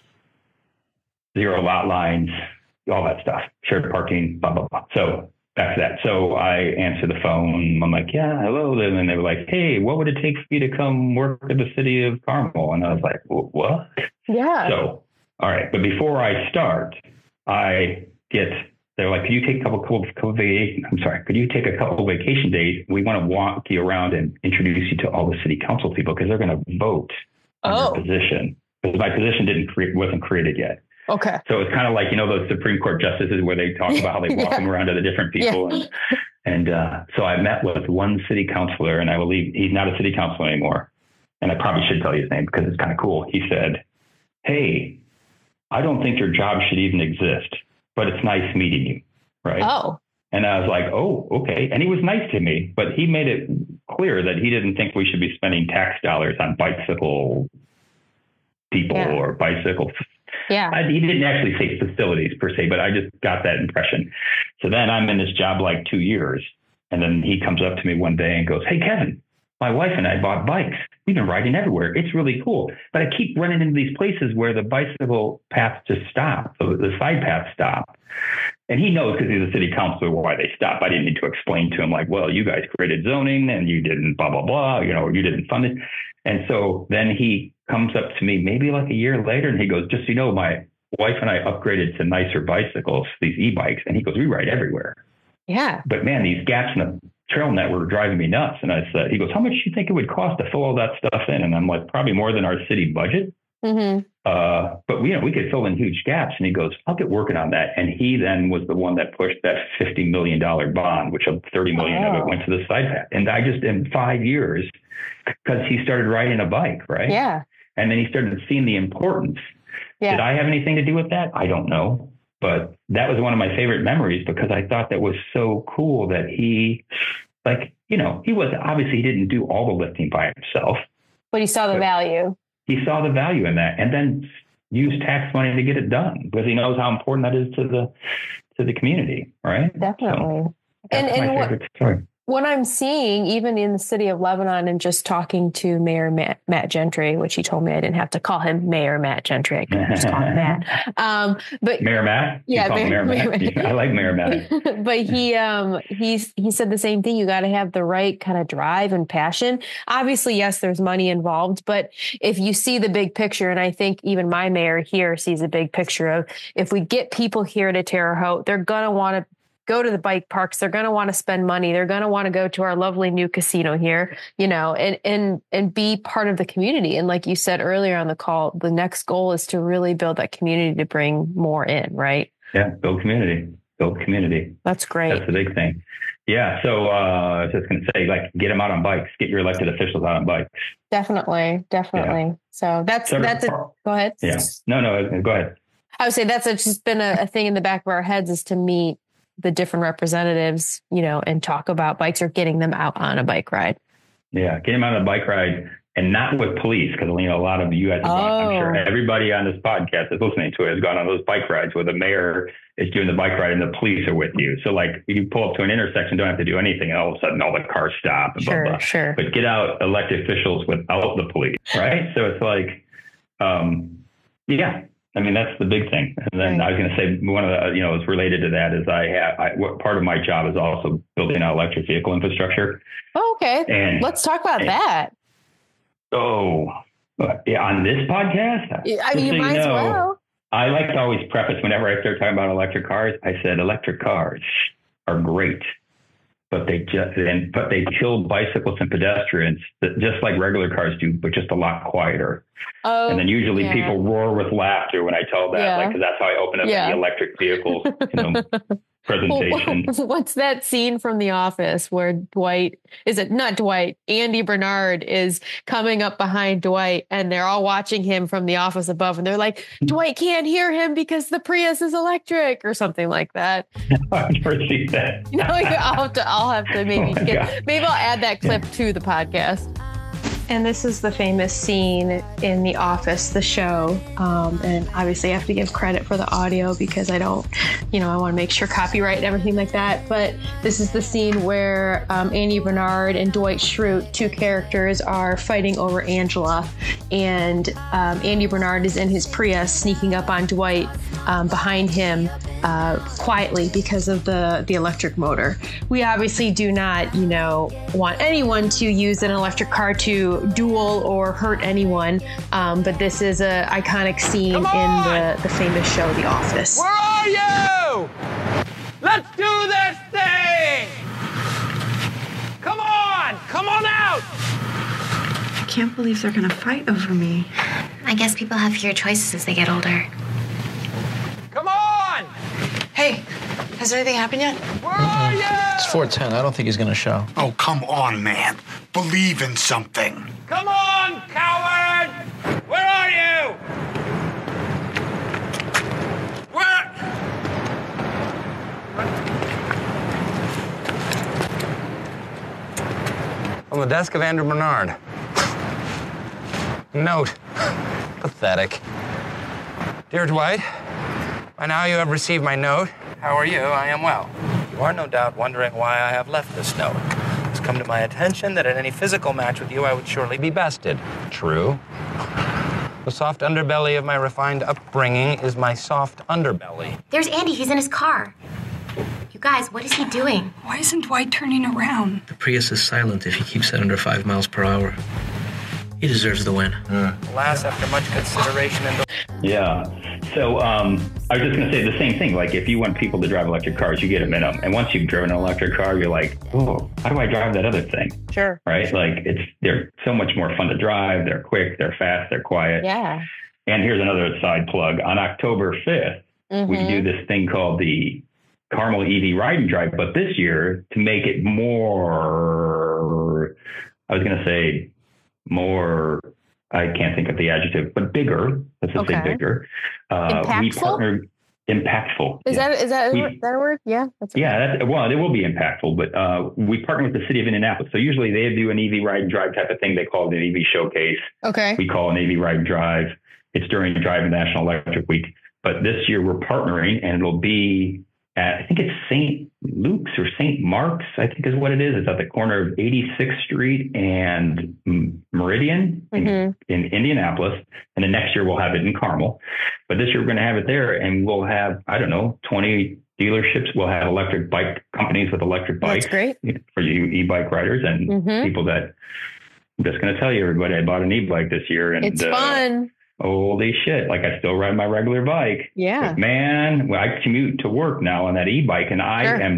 B: Zero lot lines, all that stuff, shared parking, blah, blah, blah. So back to that. So I answered the phone. I'm like, yeah, hello. And then they were like, hey, what would it take for you to come work at the city of Carmel? And I was like, what?
A: Yeah.
B: So, all right. But before I start, I get They're like, could you take a couple vacation days? We want to walk you around and introduce you to all the city council people because they're going to vote on your position. Because my position wasn't created yet.
A: Okay.
B: So it's kind of like, those Supreme Court justices where they talk about how they walk them around to the different people. Yeah. And so I met with one city councilor, and I believe he's not a city councilor anymore. And I probably should tell you his name because it's kind of cool. He said, "Hey, I don't think your job should even exist, but it's nice meeting you." Right.
A: Oh.
B: And I was like, oh, okay. And he was nice to me, but he made it clear that he didn't think we should be spending tax dollars on bicycle people or bicycles.
A: Yeah.
B: He didn't actually say facilities per se, but I just got that impression. So then I'm in this job like 2 years. And then he comes up to me one day and goes, "Hey, Kevin, my wife and I bought bikes. We've been riding everywhere. It's really cool. But I keep running into these places where the bicycle paths just stop. The side paths stop." And he knows because he's a city councilor why they stop. I didn't need to explain to him like, well, you guys created zoning and you didn't blah, blah, blah. You didn't fund it. And so then he comes up to me maybe like a year later and he goes, "Just so you know, my wife and I upgraded to nicer bicycles, these e-bikes." And he goes, "We ride everywhere."
A: Yeah.
B: "But man, these gaps in the trail network were driving me nuts." And I said, he goes, "How much do you think it would cost to fill all that stuff in?" And I'm like, "Probably more than our city budget."
A: Mm-hmm.
B: But we could fill in huge gaps. And he goes, "I'll get working on that." And he then was the one that pushed that $50 million bond, which $30 million of it went to the side path. And I just, in 5 years, because he started riding a bike, right?
A: Yeah.
B: And then he started seeing the importance. Yeah. Did I have anything to do with that? I don't know. But that was one of my favorite memories because I thought that was so cool that he, he didn't do all the lifting by himself.
A: But he saw the value.
B: He saw the value in that and then used tax money to get it done because he knows how important that is to the community, right?
A: Definitely.
B: So that's my favorite story.
A: What I'm seeing, even in the city of Lebanon, and just talking to Mayor Matt Gentry, which he told me I didn't have to call him Mayor Matt Gentry. I could just call him Matt.
B: But Mayor Matt?
A: Yeah,
B: Mayor Matt. I like Mayor Matt.
A: But he said the same thing. You got to have the right kind of drive and passion. Obviously, yes, there's money involved, but if you see the big picture, and I think even my mayor here sees a big picture of if we get people here to Terre Haute, they're going to want to go to the bike parks. They're going to want to spend money. They're going to want to go to our lovely new casino here, and be part of the community. And like you said earlier on the call, the next goal is to really build that community to bring more in, right?
B: Yeah. Build community.
A: That's great.
B: That's the big thing. Yeah. So I was just going to say, get them out on bikes, get your elected officials out on bikes.
A: Definitely. Yeah. So go ahead.
B: Yeah. No, go ahead.
A: I would say that's just been a thing in the back of our heads is to meet the different representatives, and talk about bikes or getting them out on a bike ride.
B: Yeah. Get them on a bike ride and not with police. Cause a lot of you guys have gone, I'm sure everybody on this podcast that's listening to it has gone on those bike rides where the mayor is doing the bike ride and the police are with you. So you pull up to an intersection, don't have to do anything. And all of a sudden all the cars stop. And blah, blah.
A: Sure.
B: But get out elected officials without the police. Right. So it's yeah. I mean, that's the big thing. And then I was going to say one of the, it's related to that is what part of my job is also building out electric vehicle infrastructure.
A: Oh, okay.
B: And
A: let's talk about that.
B: Oh, yeah. On this podcast?
A: I mean, you might as well.
B: I like to always preface whenever I start talking about electric cars, I said electric cars are great, but they kill bicycles and pedestrians just like regular cars do, but just a lot quieter. Oh, and then usually people roar with laughter when I tell that, because that's how I open up the electric vehicle presentation.
A: What's that scene from The Office where Andy Bernard is coming up behind Dwight and they're all watching him from the office above and they're like, Dwight can't hear him because the Prius is electric or something like that.
B: I've never seen that.
A: I'll have to maybe I'll add that clip to the podcast. And this is the famous scene in The Office, the show. And obviously I have to give credit for the audio because I don't, I want to make sure copyright and everything like that. But this is the scene where Andy Bernard and Dwight Schrute, two characters, are fighting over Angela. And Andy Bernard is in his Prius sneaking up on Dwight behind him quietly because of the electric motor. We obviously do not, want anyone to use an electric car to duel or hurt anyone. But this is an iconic scene in the famous show, The Office.
C: Where are you? can't believe they're going to fight over me.
D: I guess people have fewer choices as they get older.
E: Come on!
C: Hey, has anything happened yet?
E: Where are you?
F: It's 4:10. I don't think he's going to show.
G: Oh, come on, man. Believe in something.
E: Come on, coward! Where are you? Where? On the desk of Andrew Bernard. Note. Pathetic. Dear Dwight, by now you have received my note. How are you? I am well. You are no doubt wondering why I have left this note. It's come to my attention that in any physical match with you, I would surely be bested. True. The soft underbelly of my refined upbringing is my soft underbelly.
D: There's Andy. He's in his car. You guys, what is he doing?
C: Why isn't Dwight turning around?
F: The Prius is silent if he keeps it under 5 miles per hour. He deserves the win.
E: Alas, after much consideration and...
B: Yeah. So I was just going to say the same thing. Like, if you want people to drive electric cars, you get them in them. And once you've driven an electric car, you're like, oh, how do I drive that other thing?
A: Sure.
B: Right? Like, they're so much more fun to drive. They're quick. They're fast. They're quiet.
A: Yeah.
B: And here's another side plug. On October 5th, we do this thing called the Carmel EV Ride and Drive. But this year, to make it more, I was going to say more, I can't think of the adjective, but bigger. Let's just say bigger. We partnered. Impactful.
A: Is that a word? Yeah.
B: It will be impactful, but we partner with the city of Indianapolis. So usually they do an EV Ride and Drive type of thing. They call it an EV Showcase.
A: Okay.
B: We call it an EV Ride and Drive. It's during Driving National Electric Week. But this year we're partnering, and it'll be at, I think it's St. Luke's or St. Mark's, I think is what it is. It's at the corner of 86th Street and Meridian in Indianapolis. And then next year we'll have it in Carmel. But this year we're going to have it there, and we'll have, 20 dealerships. We'll have electric bike companies with electric bikes.
A: That's great.
B: For you e-bike riders and people that, I'm just going to tell you, everybody, I bought an e-bike this year. And
A: it's fun.
B: Holy shit. Like, I still ride my regular bike.
A: Yeah.
B: But man, I commute to work now on that e-bike, and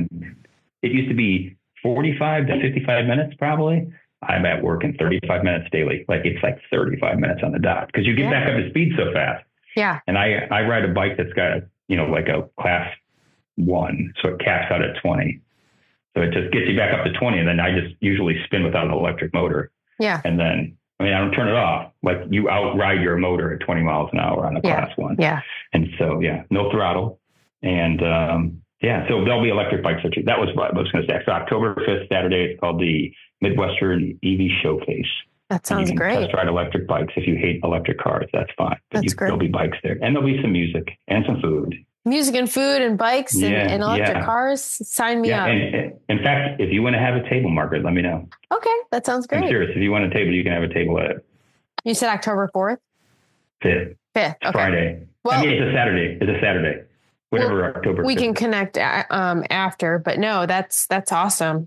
B: it used to be 45 to 55 minutes probably. I'm at work in 35 minutes daily. Like, it's like 35 minutes on the dot because you get back up to speed so fast.
A: Yeah.
B: And I ride a bike that's got, like a class 1. So it caps out at 20. So it just gets you back up to 20. And then I just usually spin without an electric motor. Yeah. And then, I don't turn it off. Like, you outride your motor at 20 miles an hour on a class 1. Yeah. And so, no throttle. And, so there'll be electric bikes. That was what I was going to say. So October 5th, Saturday, it's called the Midwestern EV Showcase.
A: That sounds great.
B: Test ride electric bikes. If you hate electric cars, that's fine. But
A: that's great.
B: There'll be bikes there. And there'll be some music and some food.
A: Music and food and bikes and electric cars. Sign me up.
B: And in fact, if you want to have a table, Margaret, let me know.
A: Okay. That sounds great.
B: I'm serious. If you want a table, you can have a table at it.
A: You said October 4th?
B: 5th.
A: 5th. Okay.
B: Friday.
A: Well,
B: it's a Saturday. Whatever October 5th.
A: We can connect after, but no, that's awesome.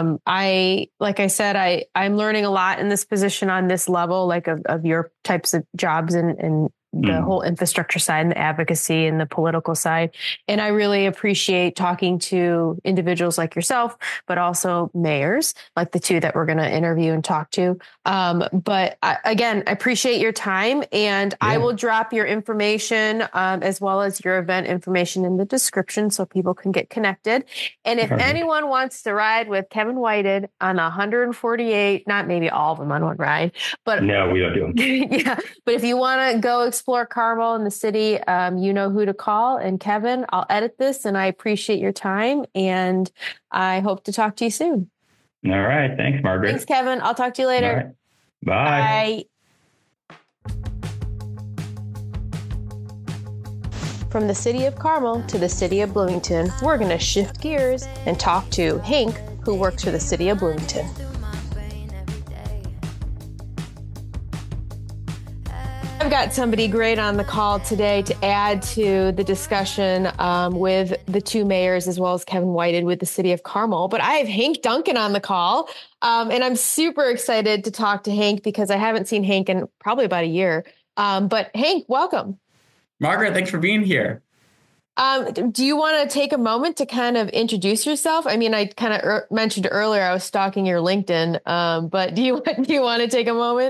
A: Like I said, I'm learning a lot in this position on this level, like of your types of jobs and the whole infrastructure side and the advocacy and the political side. And I really appreciate talking to individuals like yourself, but also mayors like the two that we're going to interview and talk to. But I appreciate your time, and I will drop your information as well as your event information in the description so people can get connected. And if anyone wants to ride with Kevin Whited on 148, not maybe all of them on one ride, but
B: no, we don't do them.
A: Yeah. But if you want to go explore Carmel and the city, you know who to call. And Kevin, I'll edit this, and I appreciate your time, and I hope to talk to you soon.
B: All right. Thanks, Margaret.
A: Thanks, Kevin. I'll talk to you later.
B: Right. Bye.
A: From the city of Carmel to the city of Bloomington, we're going to shift gears and talk to Hank, who works for the city of Bloomington. I've got somebody great on the call today to add to the discussion with the two mayors, as well as Kevin Whited with the city of Carmel. But I have Hank Duncan on the call, and I'm super excited to talk to Hank because I haven't seen Hank in probably about a year. But Hank, welcome.
H: Margaret, thanks for being here.
A: Do you want to take a moment to kind of introduce yourself? I mean, I kind of mentioned earlier I was stalking your LinkedIn, but do you want to take a moment?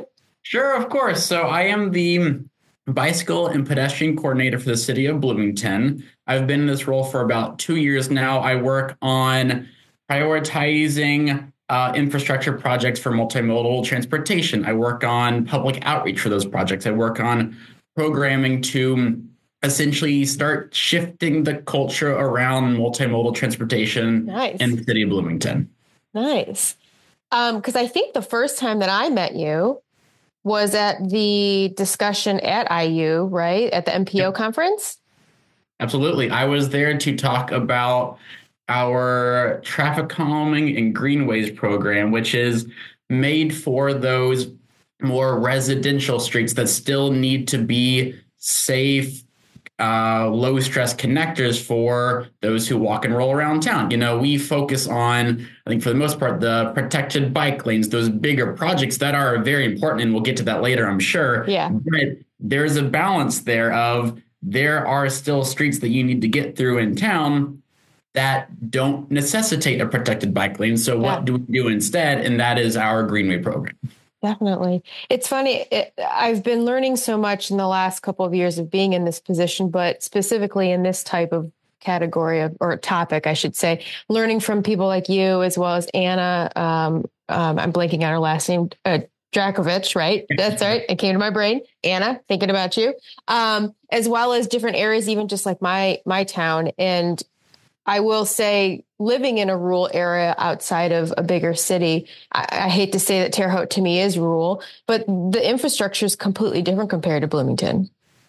H: Sure, of course. So I am the bicycle and pedestrian coordinator for the city of Bloomington. I've been in this role for about 2 years now. I work on prioritizing infrastructure projects for multimodal transportation. I work on public outreach for those projects. I work on programming to essentially start shifting the culture around multimodal transportation in the city of Bloomington.
A: Nice. Because I think the first time that I met you was at the discussion at IU, right? At the MPO conference?
H: Absolutely. I was there to talk about our traffic calming and greenways program, which is made for those more residential streets that still need to be safe, low stress connectors for those who walk and roll around town. You know, we focus on, I think for the most part, the protected bike lanes, those bigger projects that are very important. And we'll get to that later, I'm sure.
A: Yeah.
H: But there's a balance there of there are still streets that you need to get through in town that don't necessitate a protected bike lane. So what do we do instead? And that is our Greenway program.
A: Definitely. It's funny. I've been learning so much in the last couple of years of being in this position, but specifically in this type of category or topic, I should say, learning from people like you, as well as Anna. I'm blanking on her last name, Drakovich, right? That's right. It came to my brain. Anna, thinking about you, as well as different areas, even just like my town. And I will say, living in a rural area outside of a bigger city, I hate to say that Terre Haute to me is rural, but the infrastructure is completely different compared to Bloomington.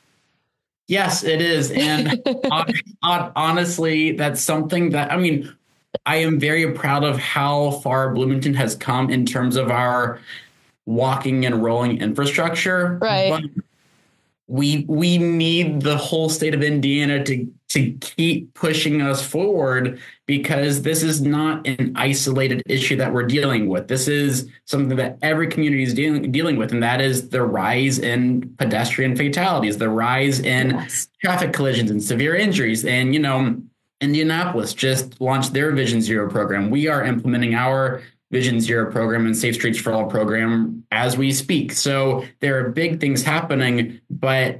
H: Yes, it is. And honestly, that's something that, I mean, I am very proud of how far Bloomington has come in terms of our walking and rolling infrastructure.
A: Right.
H: But we need the whole state of Indiana to keep pushing us forward, because this is not an isolated issue that we're dealing with. This is something that every community is dealing with, and that is the rise in pedestrian fatalities, the rise in traffic collisions and severe injuries. And, you know, Indianapolis just launched their Vision Zero program. We are implementing our Vision Zero program and Safe Streets for All program as we speak. So there are big things happening, but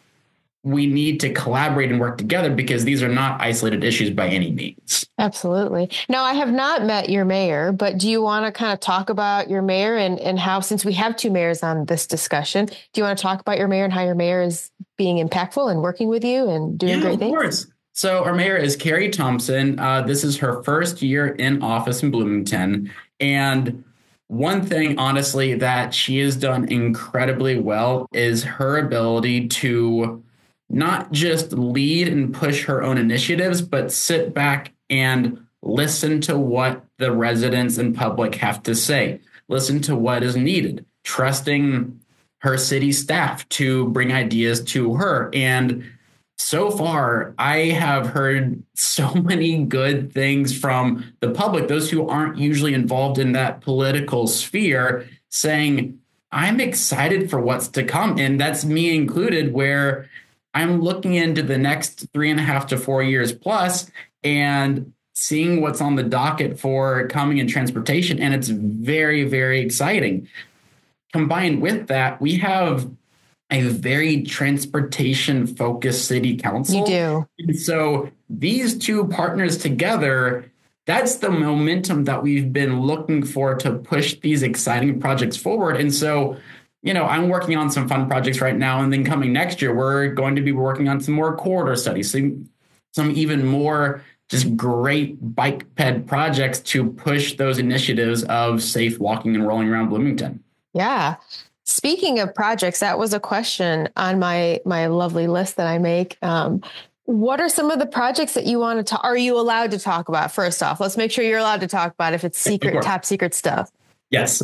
H: we need to collaborate and work together, because these are not isolated issues by any means.
A: Absolutely. Now, I have not met your mayor, but do you want to kind of talk about your mayor and how, since we have two mayors on this discussion, do you want to talk about your mayor and how your mayor is being impactful and working with you and doing great things?
H: Of course. So our mayor is Carrie Thompson. This is her first year in office in Bloomington. And one thing, honestly, that she has done incredibly well is her ability to not just lead and push her own initiatives, but sit back and listen to what the residents and public have to say, listen to what is needed, trusting her city staff to bring ideas to her. And so far, I have heard so many good things from the public, those who aren't usually involved in that political sphere, saying, I'm excited for what's to come. And that's me included, where I'm looking into the next 3.5 to 4 years plus and seeing what's on the docket for coming in transportation. And it's very, very exciting. Combined with that, we have a very transportation focused city council.
A: You do.
H: And so these two partners together, that's the momentum that we've been looking for to push these exciting projects forward. And so, you know, I'm working on some fun projects right now, and then coming next year, we're going to be working on some more corridor studies, some even more just great bike ped projects to push those initiatives of safe walking and rolling around Bloomington.
A: Yeah. Speaking of projects, that was a question on my lovely list that I make. What are some of the projects that you want to talk? Are you allowed to talk about? First off, let's make sure you're allowed to talk about if it's secret, top secret stuff.
H: Yes.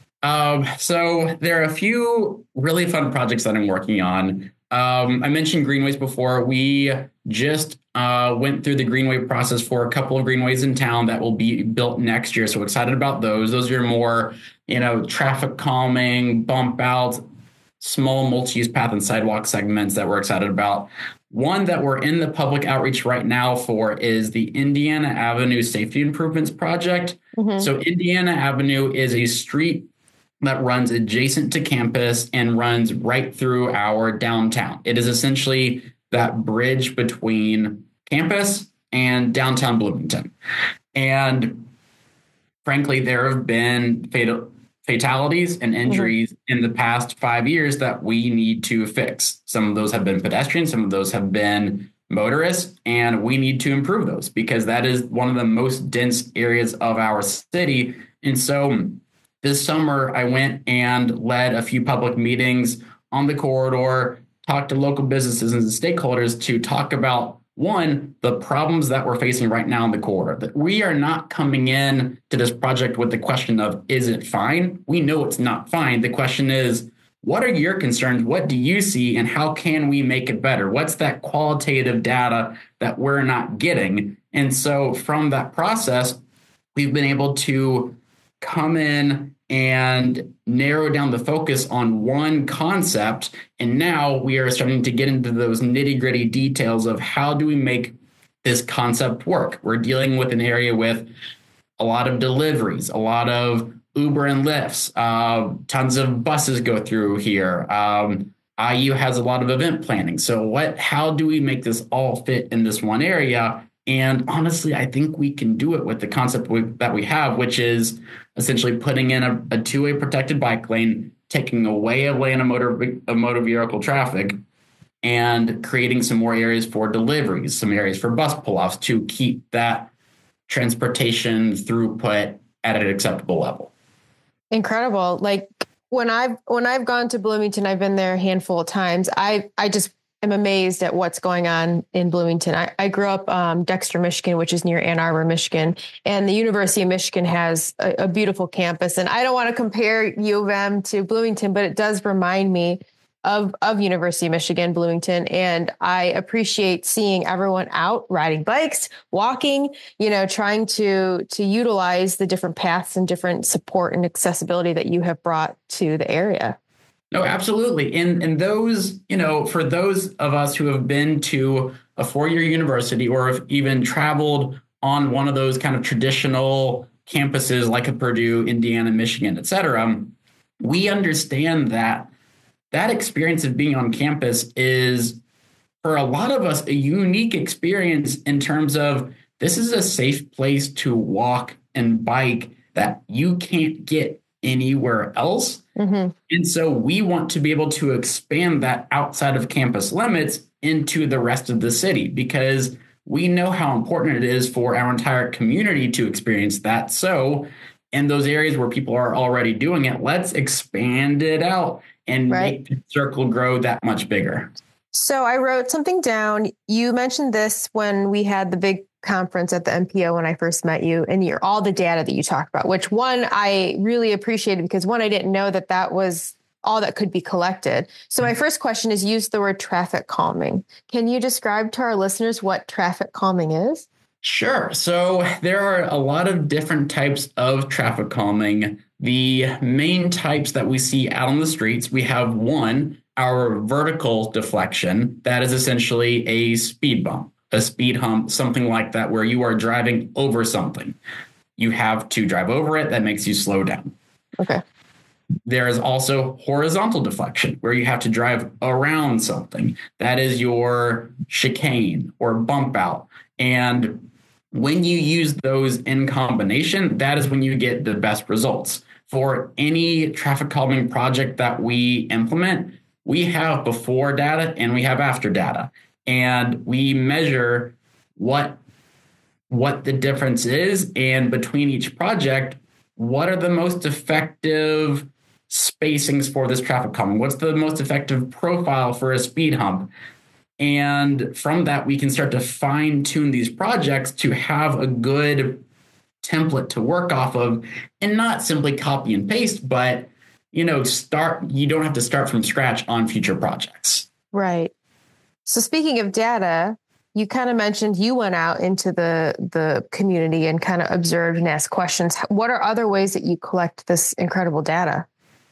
H: So there are a few really fun projects that I'm working on. I mentioned greenways before. We just went through the greenway process for a couple of greenways in town that will be built next year. So excited about those. Those are more, you know, traffic calming, bump outs, small multi-use path and sidewalk segments that we're excited about. One that we're in the public outreach right now for is the Indiana Avenue Safety Improvements Project. Mm-hmm. So Indiana Avenue is a street that runs adjacent to campus and runs right through our downtown. It is essentially that bridge between campus and downtown Bloomington. And frankly, there have been fatalities and injuries in the past 5 years that we need to fix. Some of those have been pedestrians, some of those have been motorists, and we need to improve those because that is one of the most dense areas of our city. And so this summer, I went and led a few public meetings on the corridor, talked to local businesses and stakeholders to talk about, one, the problems that we're facing right now in the corridor. That we are not coming in to this project with the question of, is it fine? We know it's not fine. The question is, what are your concerns? What do you see? And how can we make it better? What's that qualitative data that we're not getting? And so from that process, we've been able to come in and narrow down the focus on one concept. And now we are starting to get into those nitty-gritty details of how do we make this concept work. We're dealing with an area with a lot of deliveries, a lot of Uber and Lyfts, tons of buses go through here. IU has a lot of event planning. So how do we make this all fit in this one area? And honestly, I think we can do it with the concept that we have, which is essentially putting in a two-way protected bike lane, taking away a lane of motor vehicle traffic, and creating some more areas for deliveries, some areas for bus pull-offs to keep that transportation throughput at an acceptable level.
A: Incredible. Like when I've gone to Bloomington, I've been there a handful of times. I just am amazed at what's going on in Bloomington. I grew up Dexter, Michigan, which is near Ann Arbor, Michigan, and the University of Michigan has a beautiful campus. And I don't want to compare U of M to Bloomington, but it does remind me of University of Michigan, Bloomington. And I appreciate seeing everyone out riding bikes, walking, trying to utilize the different paths and different support and accessibility that you have brought to the area.
H: No, absolutely. And those, for those of us who have been to a four-year university or have even traveled on one of those kind of traditional campuses like a Purdue, Indiana, Michigan, et cetera, we understand that experience of being on campus is, for a lot of us, a unique experience in terms of this is a safe place to walk and bike that you can't get anywhere else. Mm-hmm. And so we want to be able to expand that outside of campus limits into the rest of the city because we know how important it is for our entire community to experience that. So in those areas where people are already doing it, let's expand it out and make the circle grow that much bigger.
A: So I wrote something down. You mentioned this when we had the big conference at the MPO when I first met you, and all the data that you talked about, which one I really appreciated because one, I didn't know that was all that could be collected. So my first question is use the word traffic calming. Can you describe to our listeners what traffic calming is?
H: Sure. So there are a lot of different types of traffic calming. The main types that we see out on the streets, we have one, our vertical deflection. That is essentially a speed bump, a speed hump, something like that, where you are driving over something. You have to drive over it. That makes you slow down.
A: Okay.
H: There is also horizontal deflection, where you have to drive around something. That is your chicane or bump out. And when you use those in combination, that is when you get the best results. For any traffic calming project that we implement, we have before data and we have after data. And we measure what the difference is. And between each project, what are the most effective spacings for this traffic calming? What's the most effective profile for a speed hump? And from that, we can start to fine tune these projects to have a good template to work off of and not simply copy and paste, but, you don't have to start from scratch on future projects.
A: Right. So speaking of data, you kind of mentioned you went out into the community and kind of observed and asked questions. What are other ways that you collect this incredible data?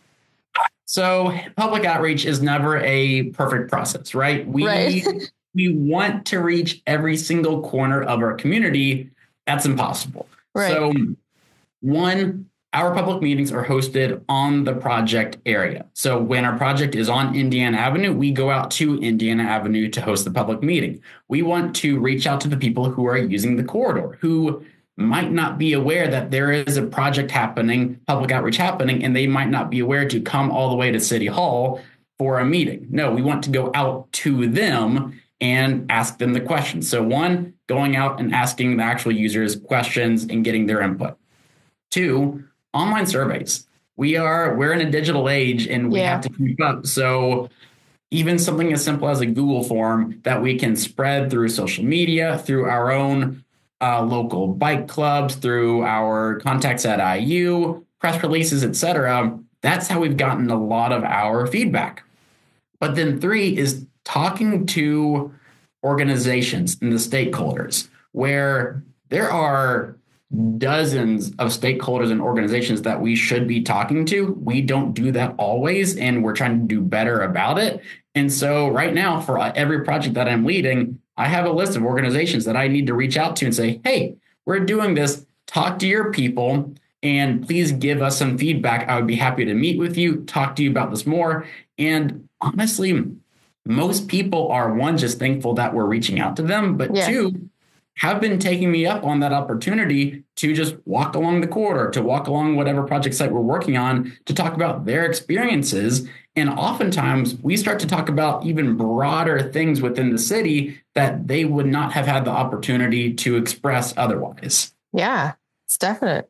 H: So public outreach is never a perfect process, right? We want to reach every single corner of our community. That's impossible. Right. So one, our public meetings are hosted on the project area. So when our project is on Indiana Avenue, we go out to Indiana Avenue to host the public meeting. We want to reach out to the people who are using the corridor, who might not be aware that there is a project happening, public outreach happening, and they might not be aware to come all the way to City Hall for a meeting. No, we want to go out to them and ask them the questions. So one, going out and asking the actual users questions and getting their input. Two, online surveys. We're in a digital age and we have to keep up. So even something as simple as a Google form that we can spread through social media, through our own local bike clubs, through our contacts at IU, press releases, etc. That's how we've gotten a lot of our feedback. But then three is talking to organizations and the stakeholders, where there are dozens of stakeholders and organizations that we should be talking to. We don't do that always, and we're trying to do better about it. And so right now, for every project that I'm leading, I have a list of organizations that I need to reach out to and say, hey, we're doing this. Talk to your people and please give us some feedback. I would be happy to meet with you, talk to you about this more. And honestly, most people are, one, just thankful that we're reaching out to them, but two, have been taking me up on that opportunity to just walk along the corridor, to walk along whatever project site we're working on, to talk about their experiences. And oftentimes we start to talk about even broader things within the city that they would not have had the opportunity to express otherwise.
A: Yeah, it's definite.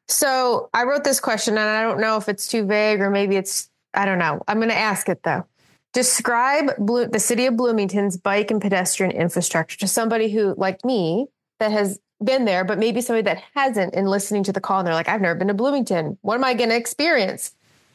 A: So I wrote this question and I don't know if it's too vague or maybe I don't know. I'm going to ask it though. Describe the city of Bloomington's bike and pedestrian infrastructure to somebody who, like me, that has been there, but maybe somebody that hasn't, and listening to the call and they're like, I've never been to Bloomington. What am I going to experience?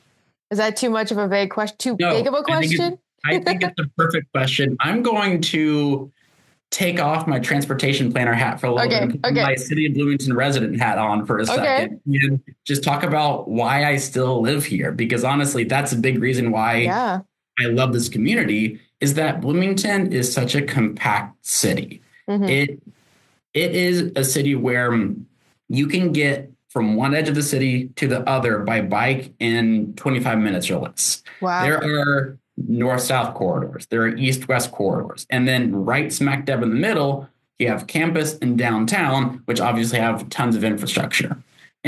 A: Is that too much of a vague question? Big of a question?
H: I think it's a perfect question. I'm going to take off my transportation planner hat for a little bit and put my city of Bloomington resident hat on for a second and just talk about why I still live here. Because honestly, that's a big reason why I love this community, is that Bloomington is such a compact city. Mm-hmm. It is a city where you can get from one edge of the city to the other by bike in 25 minutes or less. Wow. There are north-south corridors. There are east-west corridors. And then right smack dab in the middle, you have campus and downtown, which obviously have tons of infrastructure.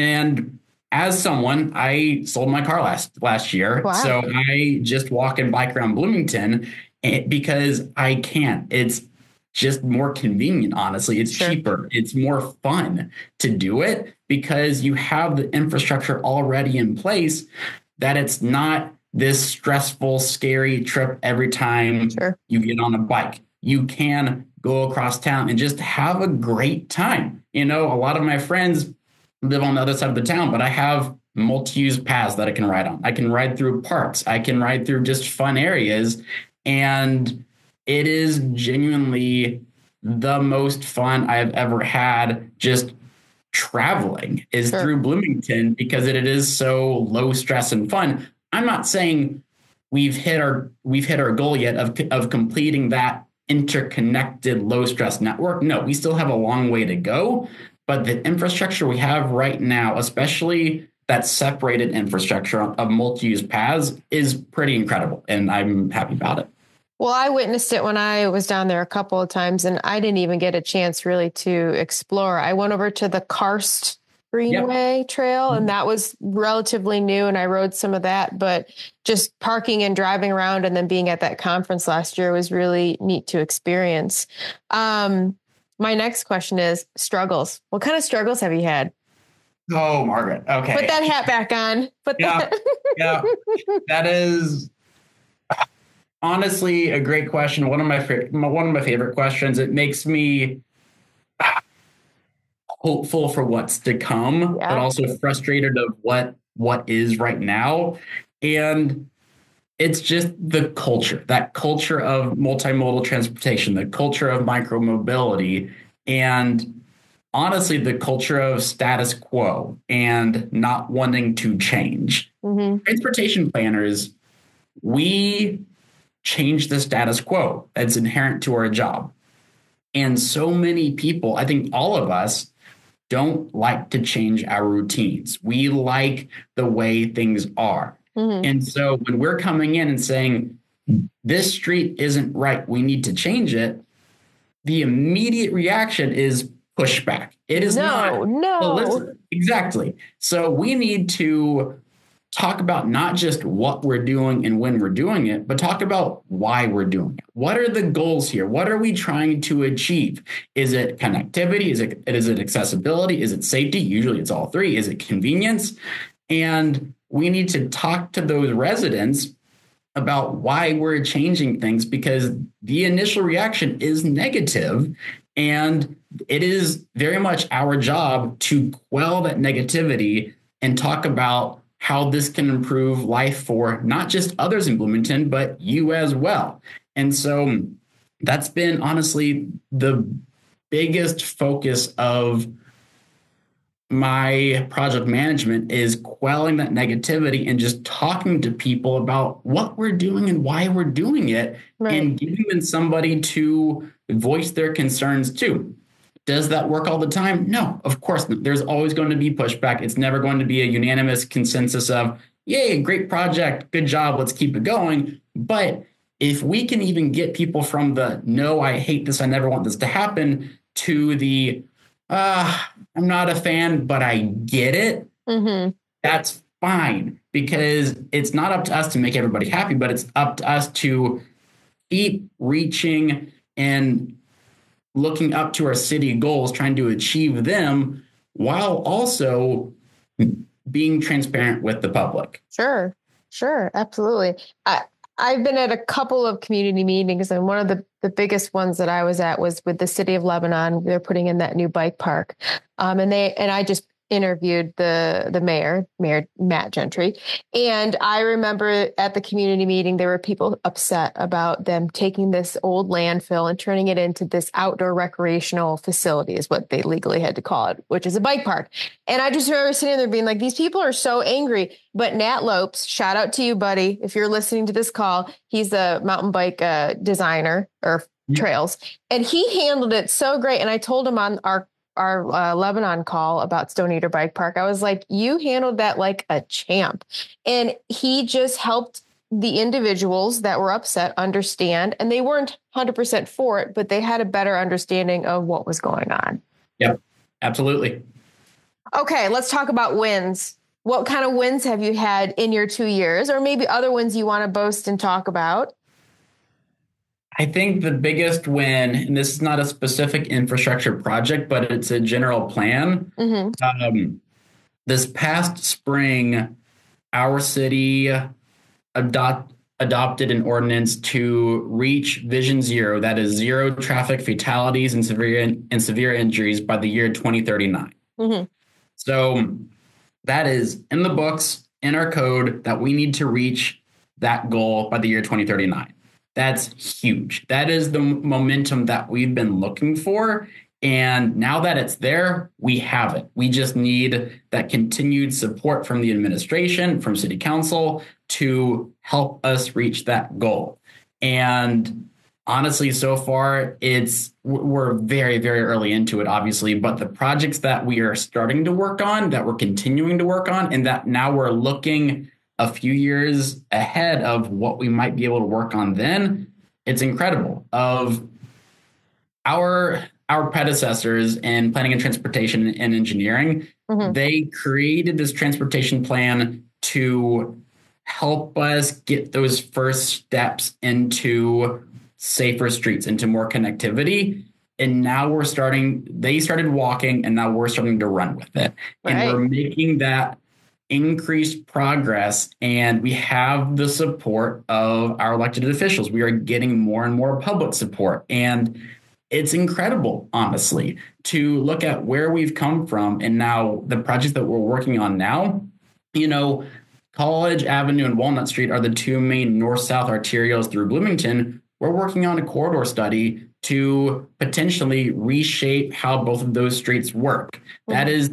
H: And as someone, I sold my car last year. Wow. So I just walk and bike around Bloomington because I can't. It's just more convenient, honestly. It's cheaper. It's more fun to do it because you have the infrastructure already in place, that it's not this stressful, scary trip every time you get on a bike. You can go across town and just have a great time. You know, a lot of my friends live on the other side of the town, but I have multi-use paths that I can ride on. I can ride through parks. I can ride through just fun areas. And it is genuinely the most fun I've ever had just traveling is through Bloomington, because it is so low stress and fun. I'm not saying we've hit our goal yet of completing that interconnected low stress network. No, we still have a long way to go. But the infrastructure we have right now, especially that separated infrastructure of multi-use paths, is pretty incredible. And I'm happy about it.
A: Well, I witnessed it when I was down there a couple of times, and I didn't even get a chance really to explore. I went over to the Karst Greenway Trail, and that was relatively new, and I rode some of that. But just parking and driving around and then being at that conference last year was really neat to experience. My next question is struggles. What kind of struggles have you had?
H: Oh, Margaret. Okay.
A: Put that hat back on.
H: That is honestly a great question. One of my favorite questions. It makes me hopeful for what's to come, but also frustrated of what is right now. And it's just the culture, that culture of multimodal transportation, the culture of micromobility, and honestly, the culture of status quo and not wanting to change. Mm-hmm. Transportation planners, we change the status quo that's inherent to our job. And so many people, I think all of us, don't like to change our routines. We like the way things are. And so when we're coming in and saying, this street isn't right, we need to change it, the immediate reaction is pushback. It is not.
A: No.
H: Exactly. So we need to talk about not just what we're doing and when we're doing it, but talk about why we're doing it. What are the goals here? What are we trying to achieve? Is it connectivity? Is it accessibility? Is it safety? Usually it's all three. Is it convenience? And we need to talk to those residents about why we're changing things, because the initial reaction is negative, and it is very much our job to quell that negativity and talk about how this can improve life for not just others in Bloomington, but you as well. And so that's been honestly the biggest focus of my project management, is quelling that negativity and just talking to people about what we're doing and why we're doing it, and giving them somebody to voice their concerns to. Does that work all the time? No, of course not. There's always going to be pushback. It's never going to be a unanimous consensus of, yay, great project, good job, let's keep it going. But if we can even get people from the, no, I hate this, I never want this to happen, to the, I'm not a fan, but I get it, that's fine, because it's not up to us to make everybody happy, but it's up to us to keep reaching and looking up to our city goals, trying to achieve them, while also being transparent with the public.
A: Sure, absolutely. I've been at a couple of community meetings, and one of the biggest ones that I was at was with the city of Lebanon. They're putting in that new bike park. And I just interviewed the mayor, Matt Gentry. And I remember at the community meeting, there were people upset about them taking this old landfill and turning it into this outdoor recreational facility, is what they legally had to call it, which is a bike park. And I just remember sitting there being like, these people are so angry. But Nat Lopes, shout out to you, buddy. If you're listening to this call, he's a mountain bike designer or trails, and he handled it so great. And I told him on our Lebanon call about Stone Eater Bike Park, I was like, you handled that like a champ. And he just helped the individuals that were upset understand, and they weren't 100% for it, but they had a better understanding of what was going on.
H: Yep, absolutely.
A: Okay, let's talk about wins. What kind of wins have you had in your 2 years, or maybe other wins you want to boast and talk about?
H: I think the biggest win, and this is not a specific infrastructure project, but it's a general plan. This past spring, our city adopted an ordinance to reach Vision Zero, that is zero traffic fatalities and severe injuries by the year 2039. So that is in the books, in our code, that we need to reach that goal by the year 2039. That's huge. That is the momentum that we've been looking for. And now that it's there, we have it. We just need that continued support from the administration, from city council, to help us reach that goal. And honestly, so far, we're very, very early into it, obviously. But the projects that we are starting to work on, that we're continuing to work on, and that now we're looking a few years ahead of what we might be able to work on then, it's incredible. Of our predecessors in planning and transportation and engineering, they created this transportation plan to help us get those first steps into safer streets, into more connectivity. And now they started walking, and now we're starting to run with it. Right. And we're making that increased progress, and we have the support of our elected officials. We are getting more and more public support, and it's incredible, honestly, to look at where we've come from. And now the projects that we're working on now, College Avenue and Walnut Street are the two main north-south arterials through Bloomington. We're working on a corridor study to potentially reshape how both of those streets work. Those are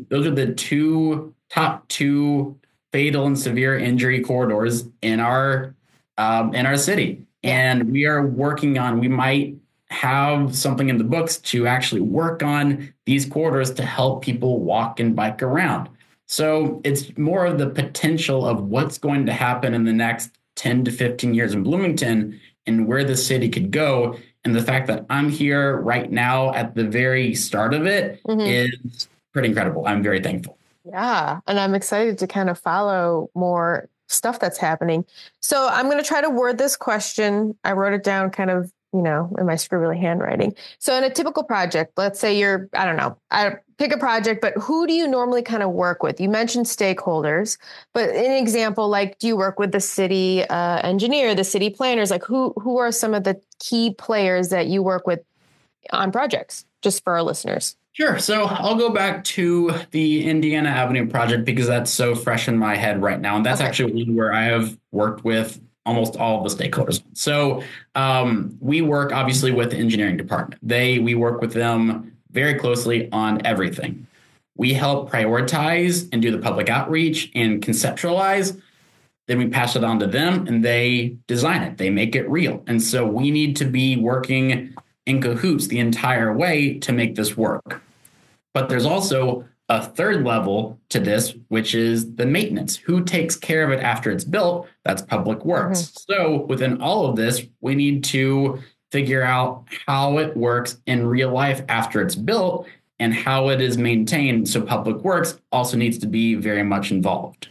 H: the top two fatal and severe injury corridors in our city. And we are working on, we might have something in the books to actually work on these corridors to help people walk and bike around. So it's more of the potential of what's going to happen in the next 10 to 15 years in Bloomington and where the city could go. And the fact that I'm here right now at the very start of it is pretty incredible. I'm very thankful.
A: Yeah. And I'm excited to kind of follow more stuff that's happening. So I'm going to try to word this question. I wrote it down kind of, in my scribbly handwriting. So in a typical project, let's say I pick a project, but who do you normally kind of work with? You mentioned stakeholders, but an example, like, do you work with the city engineer, the city planners? Like who are some of the key players that you work with on projects, just for our listeners?
H: Sure. So I'll go back to the Indiana Avenue project because that's so fresh in my head right now. And that's actually one where I have worked with almost all of the stakeholders. So we work obviously with the engineering department. We work with them very closely on everything. We help prioritize and do the public outreach and conceptualize. Then we pass it on to them and they design it. They make it real. And so we need to be working in cahoots the entire way to make this work. But there's also a third level to this, which is the maintenance. Who takes care of it after it's built? That's Public Works. So within all of this, we need to figure out how it works in real life after it's built and how it is maintained. So Public Works also needs to be very much involved.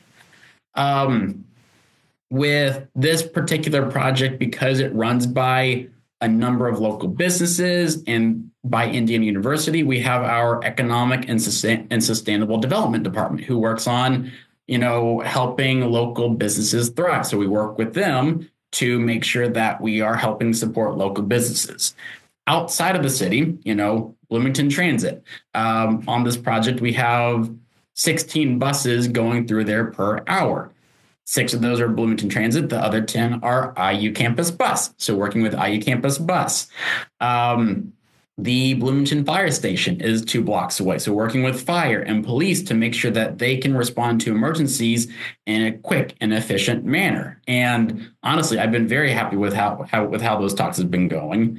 H: With this particular project, because it runs by a number of local businesses and by Indiana University, we have our economic and sustainable development department who works on, helping local businesses thrive. So we work with them to make sure that we are helping support local businesses. Outside of the city, Bloomington Transit. On this project, we have 16 buses going through there per hour. 6 of those are Bloomington Transit. The other 10 are IU Campus Bus. So working with IU Campus Bus. The Bloomington Fire Station is 2 blocks away. So working with fire and police to make sure that they can respond to emergencies in a quick and efficient manner. And honestly, I've been very happy with how those talks have been going.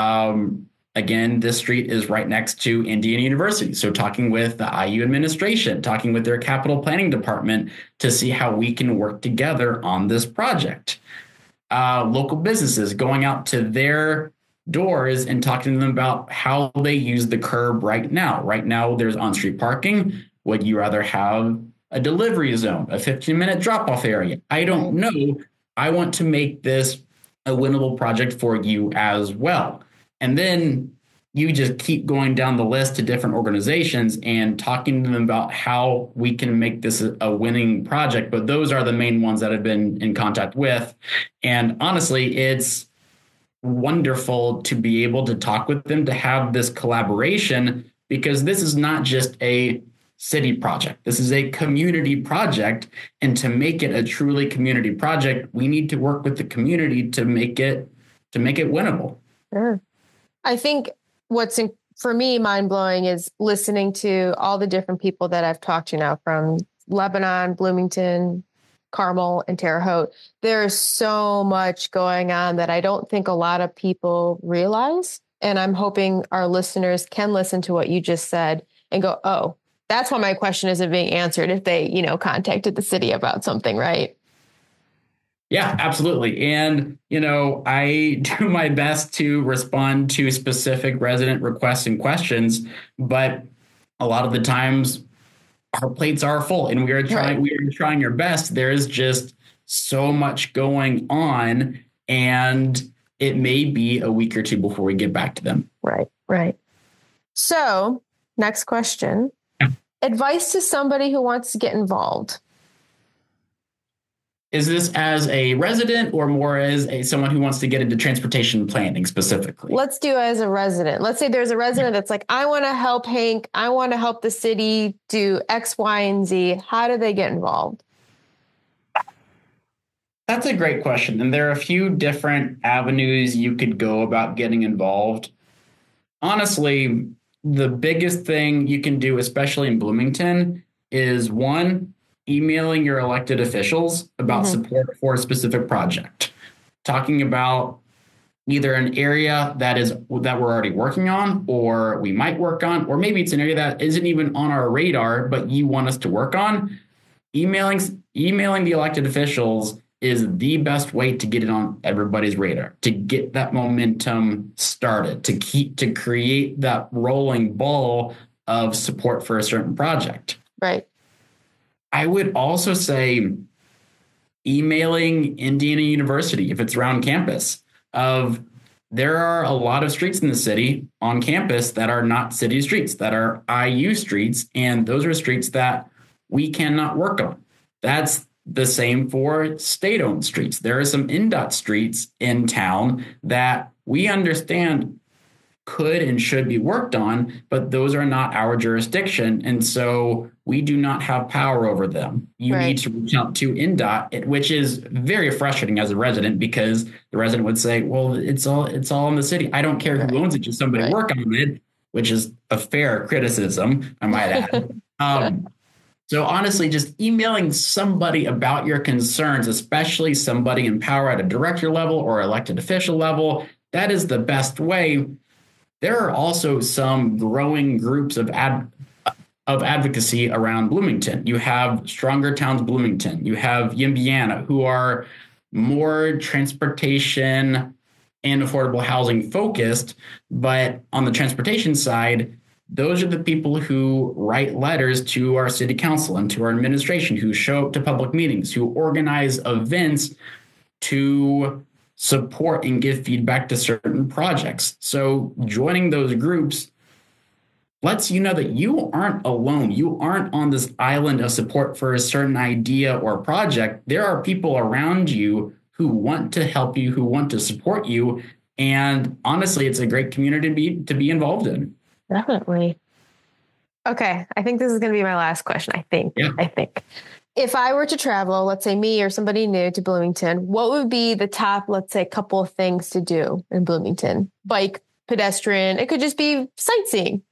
H: Again, this street is right next to Indiana University. So talking with the IU administration, talking with their capital planning department to see how we can work together on this project. Local businesses going out to their doors and talking to them about how they use the curb right now. Right now, there's on-street parking. Would you rather have a delivery zone, a 15-minute drop-off area? I don't know. I want to make this a winnable project for you as well. And then you just keep going down the list to different organizations and talking to them about how we can make this a winning project. But those are the main ones that I've been in contact with. And honestly, it's wonderful to be able to talk with them, to have this collaboration, because this is not just a city project. This is a community project. And to make it a truly community project, we need to work with the community to make it winnable.
A: Sure. I think what's for me mind-blowing is listening to all the different people that I've talked to now from Lebanon, Bloomington, Carmel, and Terre Haute. There's so much going on that I don't think a lot of people realize. And I'm hoping our listeners can listen to what you just said and go, oh, that's why my question isn't being answered if they, contacted the city about something, right?
H: Yeah, absolutely. And, I do my best to respond to specific resident requests and questions, but a lot of the times our plates are full and we are trying our best. There is just so much going on and it may be a week or two before we get back to them.
A: Right. So next question, advice to somebody who wants to get involved.
H: Is this as a resident or more as someone who wants to get into transportation planning specifically?
A: Let's do as a resident. Let's say there's a resident that's like, I want to help Hank. I want to help the city do X, Y, and Z. How do they get involved?
H: That's a great question. And there are a few different avenues you could go about getting involved. Honestly, the biggest thing you can do, especially in Bloomington, is one, emailing your elected officials about support for a specific project, talking about, either an area that we're already working on, or we might work on, or maybe it's an area that isn't even on our radar, but you want us to work on, emailing the elected officials is the best way to get it on everybody's radar, to get that momentum started, to create that rolling ball of support for a certain project.
A: Right.
H: I would also say emailing Indiana University, if it's around campus, there are a lot of streets in the city on campus that are not city streets, that are IU streets, and those are streets that we cannot work on. That's the same for state-owned streets. There are some NDOT streets in town that we understand could and should be worked on, but those are not our jurisdiction. And so we do not have power over them. You need to reach out to NDOT, which is very frustrating as a resident, because the resident would say, well, it's all in the city. I don't care who owns it, just somebody work on it, which is a fair criticism, I might add. So honestly, just emailing somebody about your concerns, especially somebody in power at a director level or elected official level, that is the best way. There are also some growing groups of advocacy around Bloomington. You have Stronger Towns Bloomington. You have Yimbiana, who are more transportation and affordable housing focused. But on the transportation side, those are the people who write letters to our city council and to our administration, who show up to public meetings, who organize events to support and give feedback to certain projects. So joining those groups lets you know that you aren't alone. You aren't on this island of support for a certain idea or project. There are people around you who want to help you, who want to support you. And honestly, it's a great community to be involved in.
A: Definitely. Okay. I think this is going to be my last question. I think. If I were to travel, let's say me or somebody new to Bloomington, what would be the top, let's say, couple of things to do in Bloomington? Bike, pedestrian, it could just be sightseeing.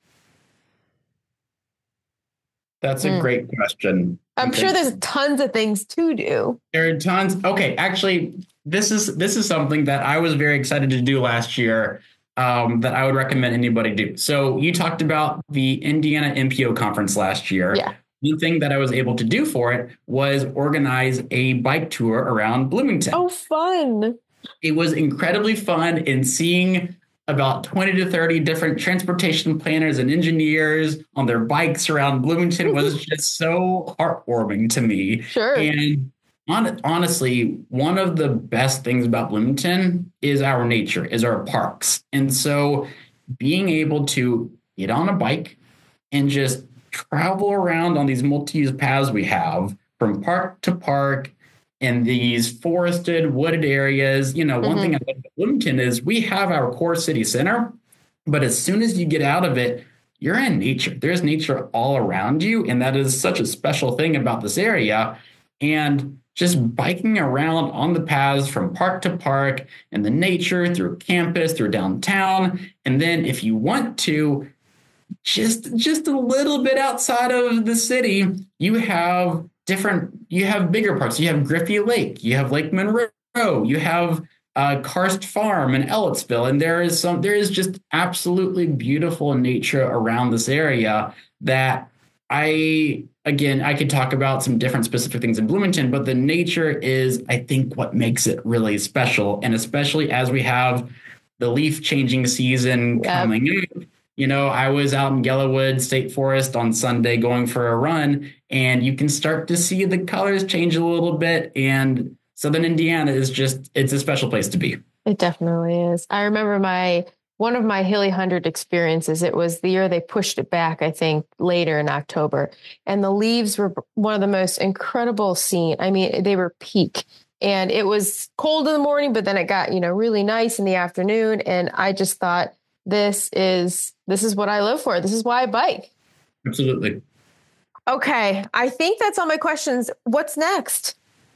H: That's a great question.
A: I'm sure there's tons of things to do.
H: There are tons. Okay, actually, this is something that I was very excited to do last year, that I would recommend anybody do. So you talked about the Indiana MPO conference last year.
A: Yeah.
H: One thing that I was able to do for it was organize a bike tour around Bloomington.
A: Oh, fun.
H: It was incredibly fun, and seeing about 20 to 30 different transportation planners and engineers on their bikes around Bloomington was just so heartwarming to me.
A: Sure.
H: And honestly, one of the best things about Bloomington is our nature, is our parks. And so being able to get on a bike and just travel around on these multi-use paths we have from park to park in these forested, wooded areas. You know, one thing I love about Bloomington is we have our core city center, but as soon as you get out of it, you're in nature. There's nature all around you. And that is such a special thing about this area. And just biking around on the paths from park to park and the nature through campus, through downtown. And then if you want to, just a little bit outside of the city, you have bigger parks. You have Griffey Lake, you have Lake Monroe, you have Karst Farm in Ellettsville. And there is just absolutely beautiful nature around this area that I could talk about some different specific things in Bloomington, but the nature is, I think, what makes it really special. And especially as we have the leaf changing season coming up. You know, I was out in Yellowwood State Forest on Sunday going for a run, and you can start to see the colors change a little bit. And Southern Indiana it's a special place to be.
A: It definitely is. I remember one of my Hilly 100 experiences. It was the year they pushed it back, I think, later in October. And the leaves were one of the most incredible scene. I mean, they were peak. And it was cold in the morning, but then it got, really nice in the afternoon. And I just thought, this is what I live for. This is why I bike.
H: Absolutely.
A: Okay. I think that's all my questions. What's next?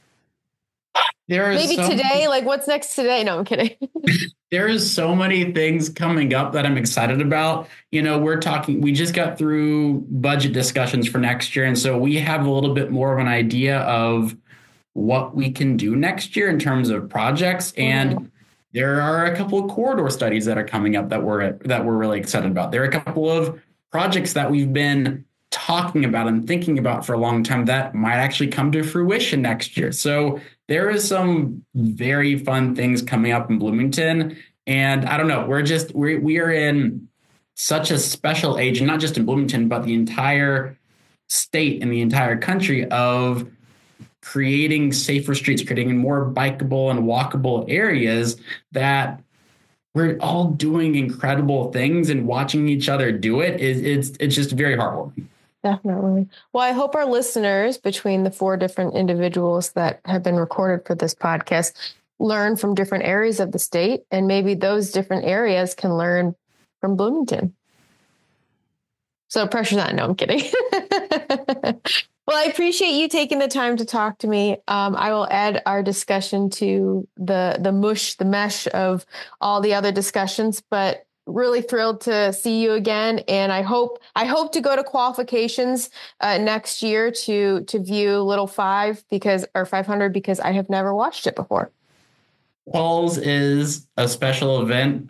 A: Today, like what's next today? No, I'm kidding.
H: There is so many things coming up that I'm excited about. We just got through budget discussions for next year. And so we have a little bit more of an idea of what we can do next year in terms of projects. And There are a couple of corridor studies that are coming up that we're really excited about. There are a couple of projects that we've been talking about and thinking about for a long time that might actually come to fruition next year. So there is some very fun things coming up in Bloomington. And I don't know, we are in such a special age, not just in Bloomington, but the entire state and the entire country, of creating safer streets, creating more bikeable and walkable areas, that we're all doing incredible things, and watching each other do it it's just very heartwarming.
A: Definitely. Well, I hope our listeners, between the 4 different individuals that have been recorded for this podcast, learn from different areas of the state, and maybe those different areas can learn from Bloomington. So pressure's on. No, I'm kidding. Well, I appreciate you taking the time to talk to me. I will add our discussion to the mesh of all the other discussions, but really thrilled to see you again. And I hope to go to qualifications next year to view Little 5 or 500, because I have never watched it before.
H: Quals is a special event.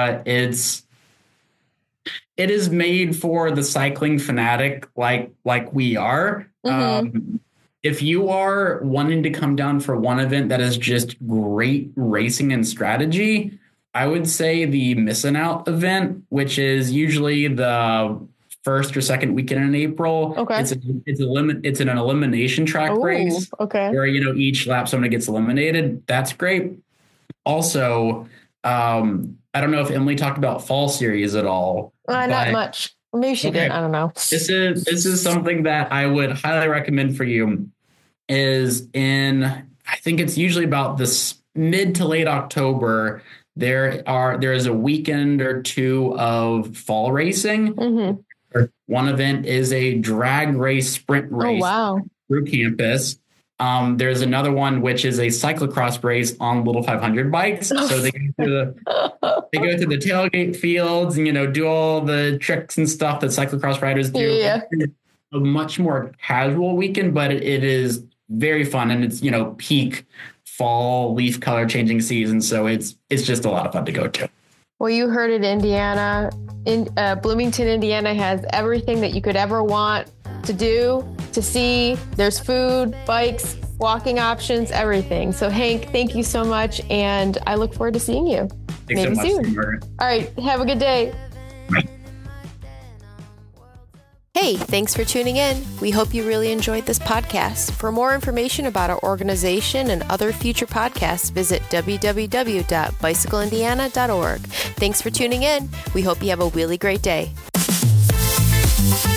H: It is made for the cycling fanatic like we are. Mm-hmm. If you are wanting to come down for one event that is just great racing and strategy, I would say the Missing Out event, which is usually the first or second weekend in April.
A: Okay.
H: It's an elimination track race.
A: Okay.
H: Where, each lap someone gets eliminated. That's great. Also, I don't know if Emily talked about Fall Series at all.
A: Not much. Maybe she did. I don't know.
H: This is something that I would highly recommend for you. I think it's usually about this mid to late October. There is a weekend or two of fall racing. Mm-hmm. One event is a drag race sprint race through campus. There's another one which is a cyclocross race on Little 500 bikes. So they go to the tailgate fields and do all the tricks and stuff that cyclocross riders do.
A: Yeah.
H: A much more casual weekend, but it is very fun, and it's peak fall leaf color changing season. So it's just a lot of fun to go to.
A: Well, you heard it, Indiana. Bloomington, Indiana has everything that you could ever want to do, to see. There's food, bikes, walking options, everything. So Hank, thank you so much. And I look forward to seeing you.
H: Thanks so much,
A: soon.
H: Margaret.
A: All right. Have a good day.
H: Bye.
A: Hey, thanks for tuning in. We hope you really enjoyed this podcast. For more information about our organization and other future podcasts, visit www.bicycleindiana.org. Thanks for tuning in. We hope you have a really great day.